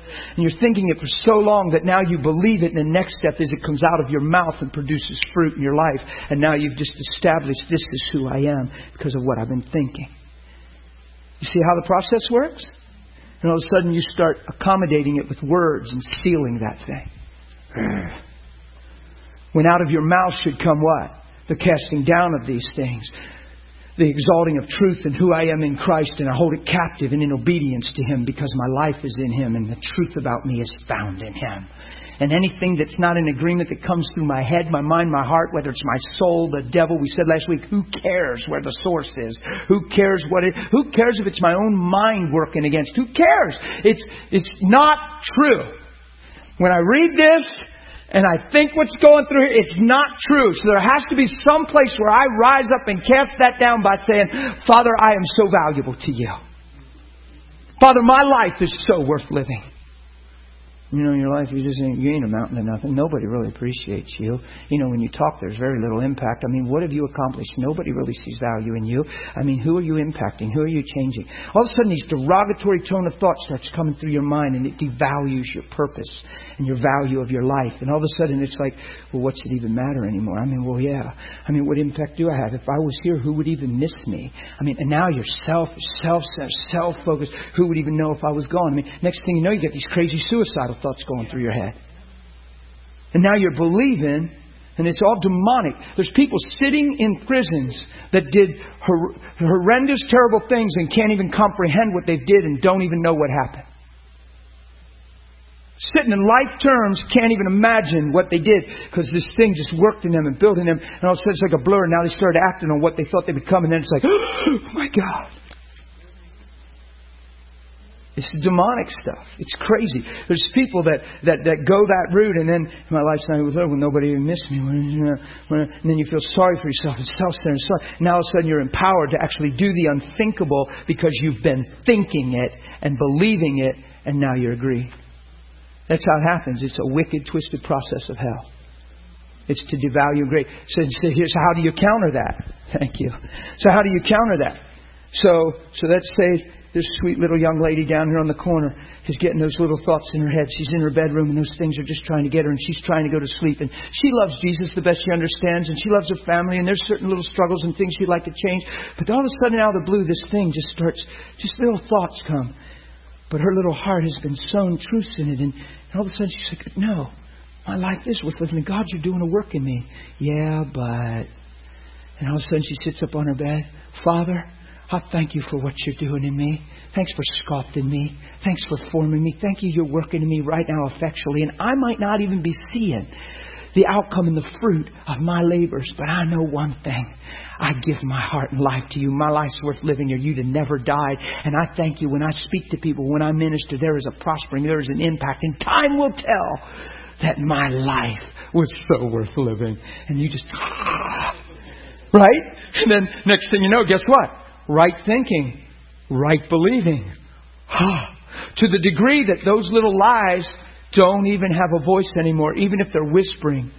And you're thinking it for so long that now you believe it, and the next step is it comes out of your mouth and produces fruit in your life. And now you've just established this is who I am because of what I've been thinking. You see how the process works? And all of a sudden you start accommodating it with words and sealing that thing. When out of your mouth should come what? The casting down of these things. The exalting of truth and who I am in Christ, and I hold it captive and in obedience to Him because my life is in Him and the truth about me is found in Him. And anything that's not in agreement that comes through my head, my mind, my heart, whether it's my soul, the devil, we said last week, who cares where the source is? Who cares what it, who cares if it's my own mind working against? Who cares? It's, it's not true. When I read this, and I think what's going through here, it's not true. So there has to be some place where I rise up and cast that down by saying, Father, I am so valuable to you. Father, my life is so worth living. You know, in your life, you just ain't, you ain't amounting to nothing. Nobody really appreciates you. You know, when you talk, there's very little impact. I mean, what have you accomplished? Nobody really sees value in you. I mean, who are you impacting? Who are you changing? All of a sudden, these derogatory tone of thought starts coming through your mind, and it devalues your purpose and your value of your life. And all of a sudden, it's like, well, what's it even matter anymore? I mean, well, yeah. I mean, what impact do I have? If I was here, who would even miss me? I mean, and now you're self, self, self-focused. Who would even know if I was gone? I mean, next thing you know, you get these crazy suicidal thoughts going through your head. And now you're believing, and it's all demonic. There's people sitting in prisons that did hor- horrendous, terrible things and can't even comprehend what they did and don't even know what happened. Sitting in life terms, can't even imagine what they did because this thing just worked in them and built in them. And all of a sudden it's like a blur. And now they started acting on what they thought they would become. And then it's like, oh my God. It's demonic stuff. It's crazy. There's people that, that, that go that route, and then my life's not over. Well, nobody even missed me. And then you feel sorry for yourself and self-centered. Now all of a sudden you're empowered to actually do the unthinkable because you've been thinking it and believing it, and now you're agreeing. That's how it happens. It's a wicked, twisted process of hell. It's to devalue great. So, so here's how do you counter that? Thank you. So how do you counter that? So, so let's say this sweet little young lady down here on the corner is getting those little thoughts in her head. She's in her bedroom and those things are just trying to get her, and she's trying to go to sleep. And she loves Jesus the best she understands, and she loves her family, and there's certain little struggles and things she'd like to change. But all of a sudden out of the blue, this thing just starts, just little thoughts come. But her little heart has been sown truths in it. And all of a sudden she's like, no, my life is worth living. God, you're doing a work in me. Yeah, but... And all of a sudden she sits up on her bed. Father, I thank you for what you're doing in me. Thanks for sculpting me. Thanks for forming me. Thank you, you're working in me right now effectually. And I might not even be seeing the outcome and the fruit of my labors, but I know one thing. I give my heart and life to you. My life's worth living, or you'd have never died. And I thank you when I speak to people, when I minister, there is a prospering, there is an impact. And time will tell that my life was so worth living. And you just... Right? And then next thing you know, guess what? Right thinking. Right believing. To the degree that those little lies don't even have a voice anymore, even if they're whispering.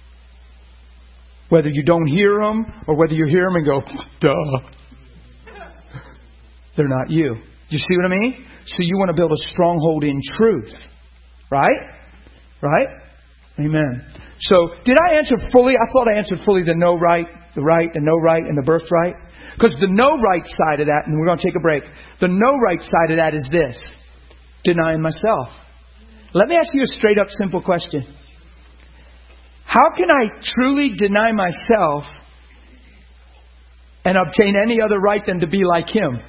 Whether you don't hear them or whether you hear them and go, duh. They're not you. Do you see what I mean? So you want to build a stronghold in truth. Right? Right? Amen. So did I answer fully? I thought I answered fully the no right, the right, the no right, and the birthright. Because the no right side of that, and we're going to take a break. The no right side of that is this. Denying myself. Let me ask you a straight up simple question. How can I truly deny myself and obtain any other right than to be like Him?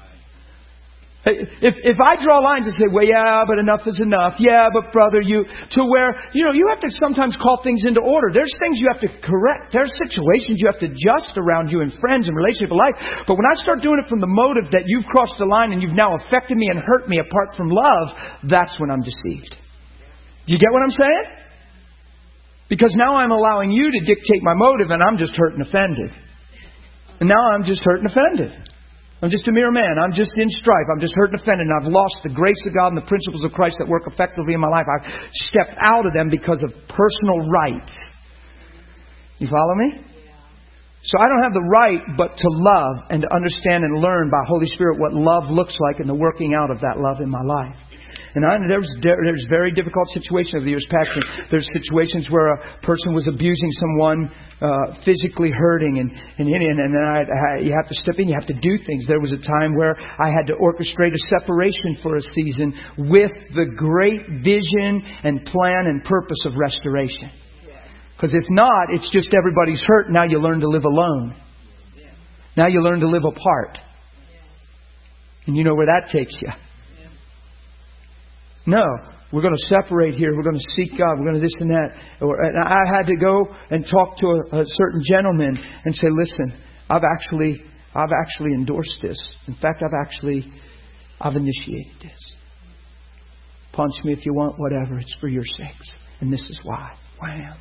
If if I draw lines and say, well, yeah, but enough is enough. Yeah, but brother, you... To where, you know, you have to sometimes call things into order. There's things you have to correct. There's situations you have to adjust around you and friends and relationship of life. But when I start doing it from the motive that you've crossed the line and you've now affected me and hurt me apart from love, that's when I'm deceived. Do you get what I'm saying? Because now I'm allowing you to dictate my motive and I'm just hurt and offended. And now I'm just hurt and offended. I'm just a mere man. I'm just in strife. I'm just hurt and offended. And I've lost the grace of God and the principles of Christ that work effectively in my life. I've stepped out of them because of personal rights. You follow me? So I don't have the right but to love and to understand and learn by Holy Spirit what love looks like and the working out of that love in my life. And I, there's there's very difficult situations over the years past. There's situations where a person was abusing someone, uh, physically hurting, and and and, and then I, I, you have to step in. You have to do things. There was a time where I had to orchestrate a separation for a season with the great vision and plan and purpose of restoration. Because if not, it's just everybody's hurt. Now you learn to live alone. Now you learn to live apart. And you know where that takes you. No, we're going to separate here. We're going to seek God. We're going to this and that. And I had to go and talk to a, a certain gentleman and say, listen, I've actually, I've actually endorsed this. In fact, I've actually, I've initiated this. Punch me if you want, whatever. It's for your sakes. And this is why. Wham.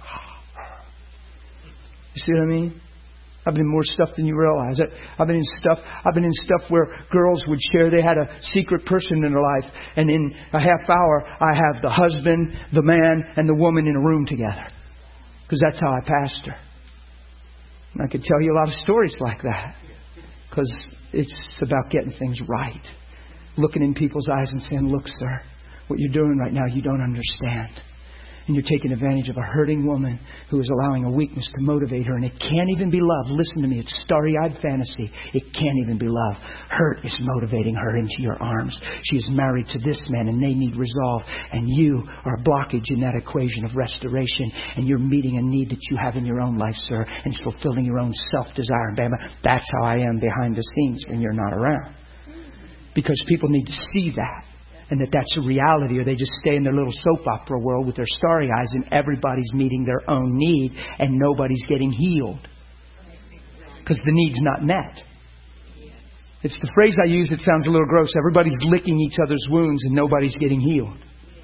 You see what I mean? I've been in more stuff than you realize. I've been in stuff. I've been in stuff where girls would share they had a secret person in their life, and in a half hour, I have the husband, the man, and the woman in a room together, because that's how I pastor. And I could tell you a lot of stories like that, because it's about getting things right, looking in people's eyes and saying, "Look, sir, what you're doing right now, you don't understand." And you're taking advantage of a hurting woman who is allowing a weakness to motivate her. And it can't even be love. Listen to me. It's starry-eyed fantasy. It can't even be love. Hurt is motivating her into your arms. She is married to this man and they need resolve. And you are a blockage in that equation of restoration. And you're meeting a need that you have in your own life, sir. And it's fulfilling your own self-desire. And bam, that's how I am behind the scenes when you're not around. Because people need to see that. And that that's a reality, or they just stay in their little soap opera world with their starry eyes and everybody's meeting their own need and nobody's getting healed. Because the need's not met. It's the phrase I use that sounds a little gross. Everybody's licking each other's wounds and nobody's getting healed.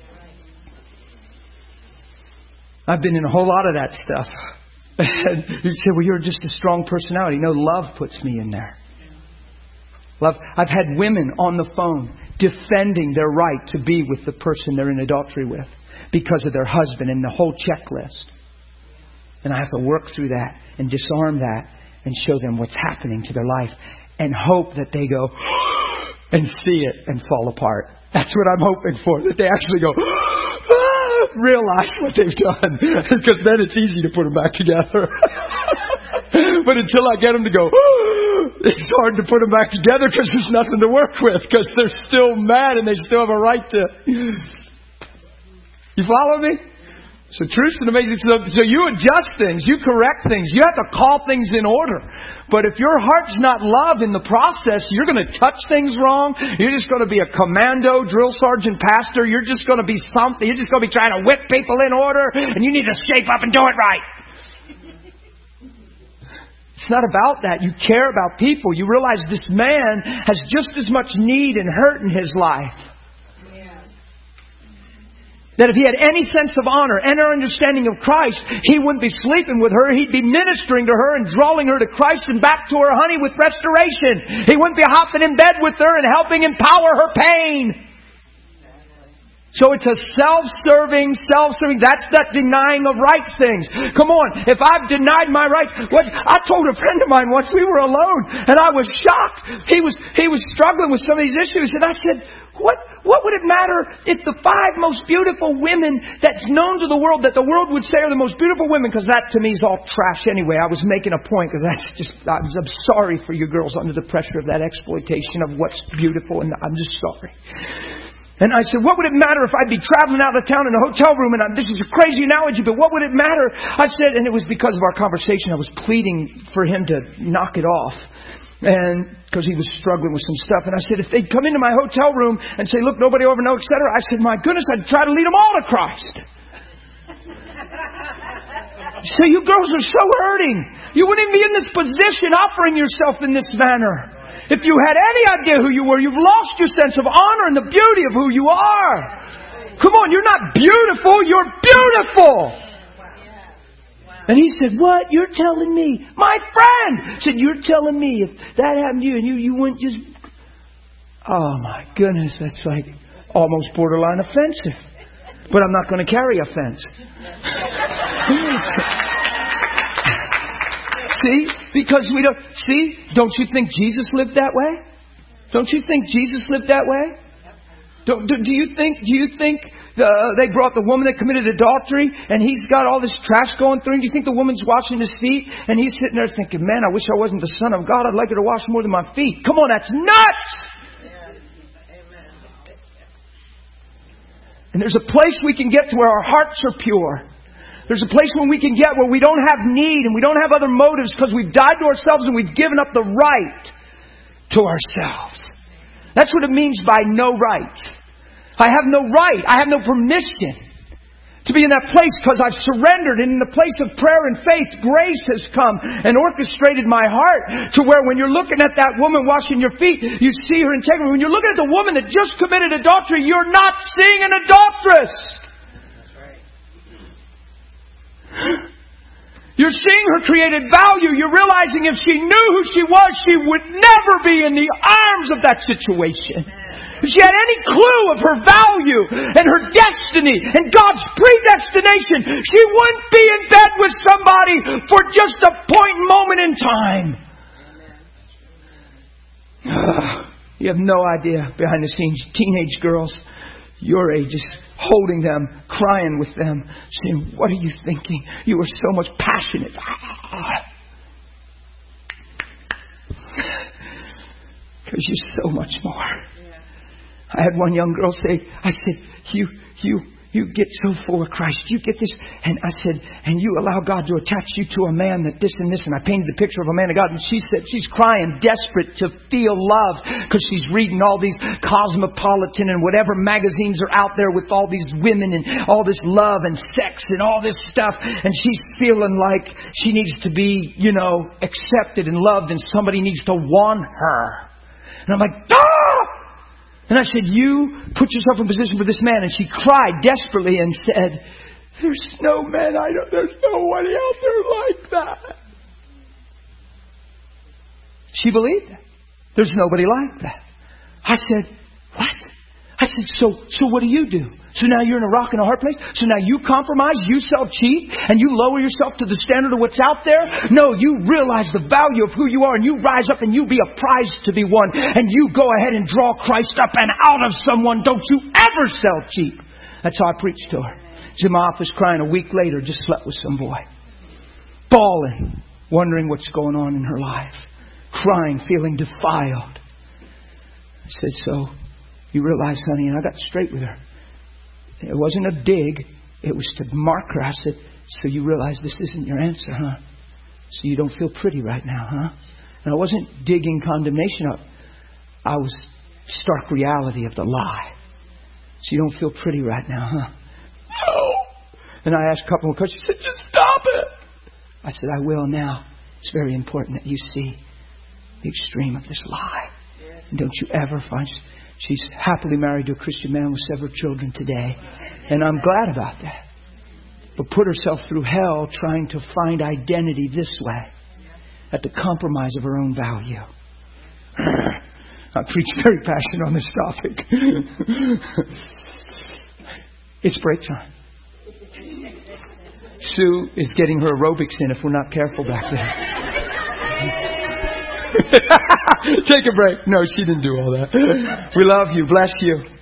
I've been in a whole lot of that stuff. And you say, well, you're just a strong personality. No, love puts me in there. Love. I've had women on the phone defending their right to be with the person they're in adultery with because of their husband and the whole checklist. And I have to work through that and disarm that and show them what's happening to their life and hope that they go and see it and fall apart. That's what I'm hoping for, that they actually go realize what they've done, because then it's easy to put them back together. But until I get them to go, it's hard to put them back together because there's nothing to work with, because they're still mad and they still have a right to. You follow me? So truth's an amazing. So, so you adjust things, you correct things, you have to call things in order. But if your heart's not love in the process, you're going to touch things wrong. You're just going to be a commando, drill sergeant, pastor. You're just going to be something. You're just going to be trying to whip people in order, and you need to shape up and do it right. It's not about that. You care about people. You realize this man has just as much need and hurt in his life. That if he had any sense of honor and our understanding of Christ, he wouldn't be sleeping with her. He'd be ministering to her and drawing her to Christ and back to her honey with restoration. He wouldn't be hopping in bed with her and helping empower her pain. So it's a self-serving, self-serving. That's that denying of rights things. Come on. If I've denied my rights. What, I told a friend of mine once, we were alone, and I was shocked. He was, he was struggling with some of these issues. And I said, what, what would it matter if the five most beautiful women that's known to the world, that the world would say are the most beautiful women? Because that to me is all trash anyway. I was making a point because that's just, I'm, I'm sorry for you girls under the pressure of that exploitation of what's beautiful. And I'm just sorry. And I said, what would it matter if I'd be traveling out of town in a hotel room? And I, this is a crazy analogy, but what would it matter? I said, and it was because of our conversation, I was pleading for him to knock it off. And because he was struggling with some stuff. And I said, if they'd come into my hotel room and say, look, nobody over, no, et cetera. I said, my goodness, I'd try to lead them all to Christ. So you girls are so hurting. You wouldn't even be in this position offering yourself in this manner. If you had any idea who you were, you've lost your sense of honor and the beauty of who you are. Come on, you're not beautiful, you're beautiful. And he said, what? You're telling me? My friend said, you're telling me if that happened to you and you, you wouldn't just... Oh my goodness, that's like almost borderline offensive. But I'm not going to carry offense. See? Because we don't... See? Don't you think Jesus lived that way? Don't you think Jesus lived that way? Do, do, do you think, do you think the, they brought the woman that committed adultery and he's got all this trash going through him? Do you think the woman's washing his feet and he's sitting there thinking, man, I wish I wasn't the Son of God. I'd like her to wash more than my feet. Come on, that's nuts! And there's a place we can get to where our hearts are pure. There's a place when we can get where we don't have need and we don't have other motives because we've died to ourselves and we've given up the right to ourselves. That's what it means by no right. I have no right. I have no permission to be in that place because I've surrendered. And in the place of prayer and faith, grace has come and orchestrated my heart to where when you're looking at that woman washing your feet, you see her integrity. When you're looking at the woman that just committed adultery, you're not seeing an adulteress. You're seeing her created value. You're realizing if she knew who she was, she would never be in the arms of that situation. If she had any clue of her value and her destiny and God's predestination, she wouldn't be in bed with somebody for just a point moment in time. Uh, you have no idea behind the scenes. Teenage girls your age is holding them, crying with them, saying, what are you thinking? You are so much passionate. Because you're so much more. I had one young girl say, I said, you, you, you get so full of Christ. You get this. And I said, and you allow God to attach you to a man that this and this. And I painted the picture of a man of God. And she said she's crying, desperate to feel love because she's reading all these Cosmopolitan and whatever magazines are out there with all these women and all this love and sex and all this stuff. And she's feeling like she needs to be, you know, accepted and loved and somebody needs to want her. And I'm like, ah! And I said, you put yourself in position for this man. And she cried desperately and said, there's no man, I don't, there's nobody out there like that. She believed it. There's nobody like that. I said, what? I said, so, so what do you do? So now you're in a rock and a hard place? So now you compromise, you self-cheat, and you lower yourself to the standard of what's out there? No, you realize the value of who you are, and you rise up and you be a prize to be won, and you go ahead and draw Christ up and out of someone. Don't you ever self-cheat. That's how I preached to her. She's in my office crying. A week later, just slept with some boy. Bawling, wondering what's going on in her life. Crying, feeling defiled. I said, so you realize, honey, and I got straight with her. It wasn't a dig. It was to mark her. I said, so you realize this isn't your answer, huh? So you don't feel pretty right now, huh? And I wasn't digging condemnation up. I was stark reality of the lie. So you don't feel pretty right now, huh? No. And I asked a couple more questions. She said, just stop it. I said, I will now. It's very important that you see the extreme of this lie. And don't you ever find... She's happily married to a Christian man with several children today. And I'm glad about that. But put herself through hell trying to find identity this way. At the compromise of her own value. I preach very passionate on this topic. It's break time. Sue is getting her aerobics in if we're not careful back there. Take a break. No, she didn't do all that. We love you. Bless you.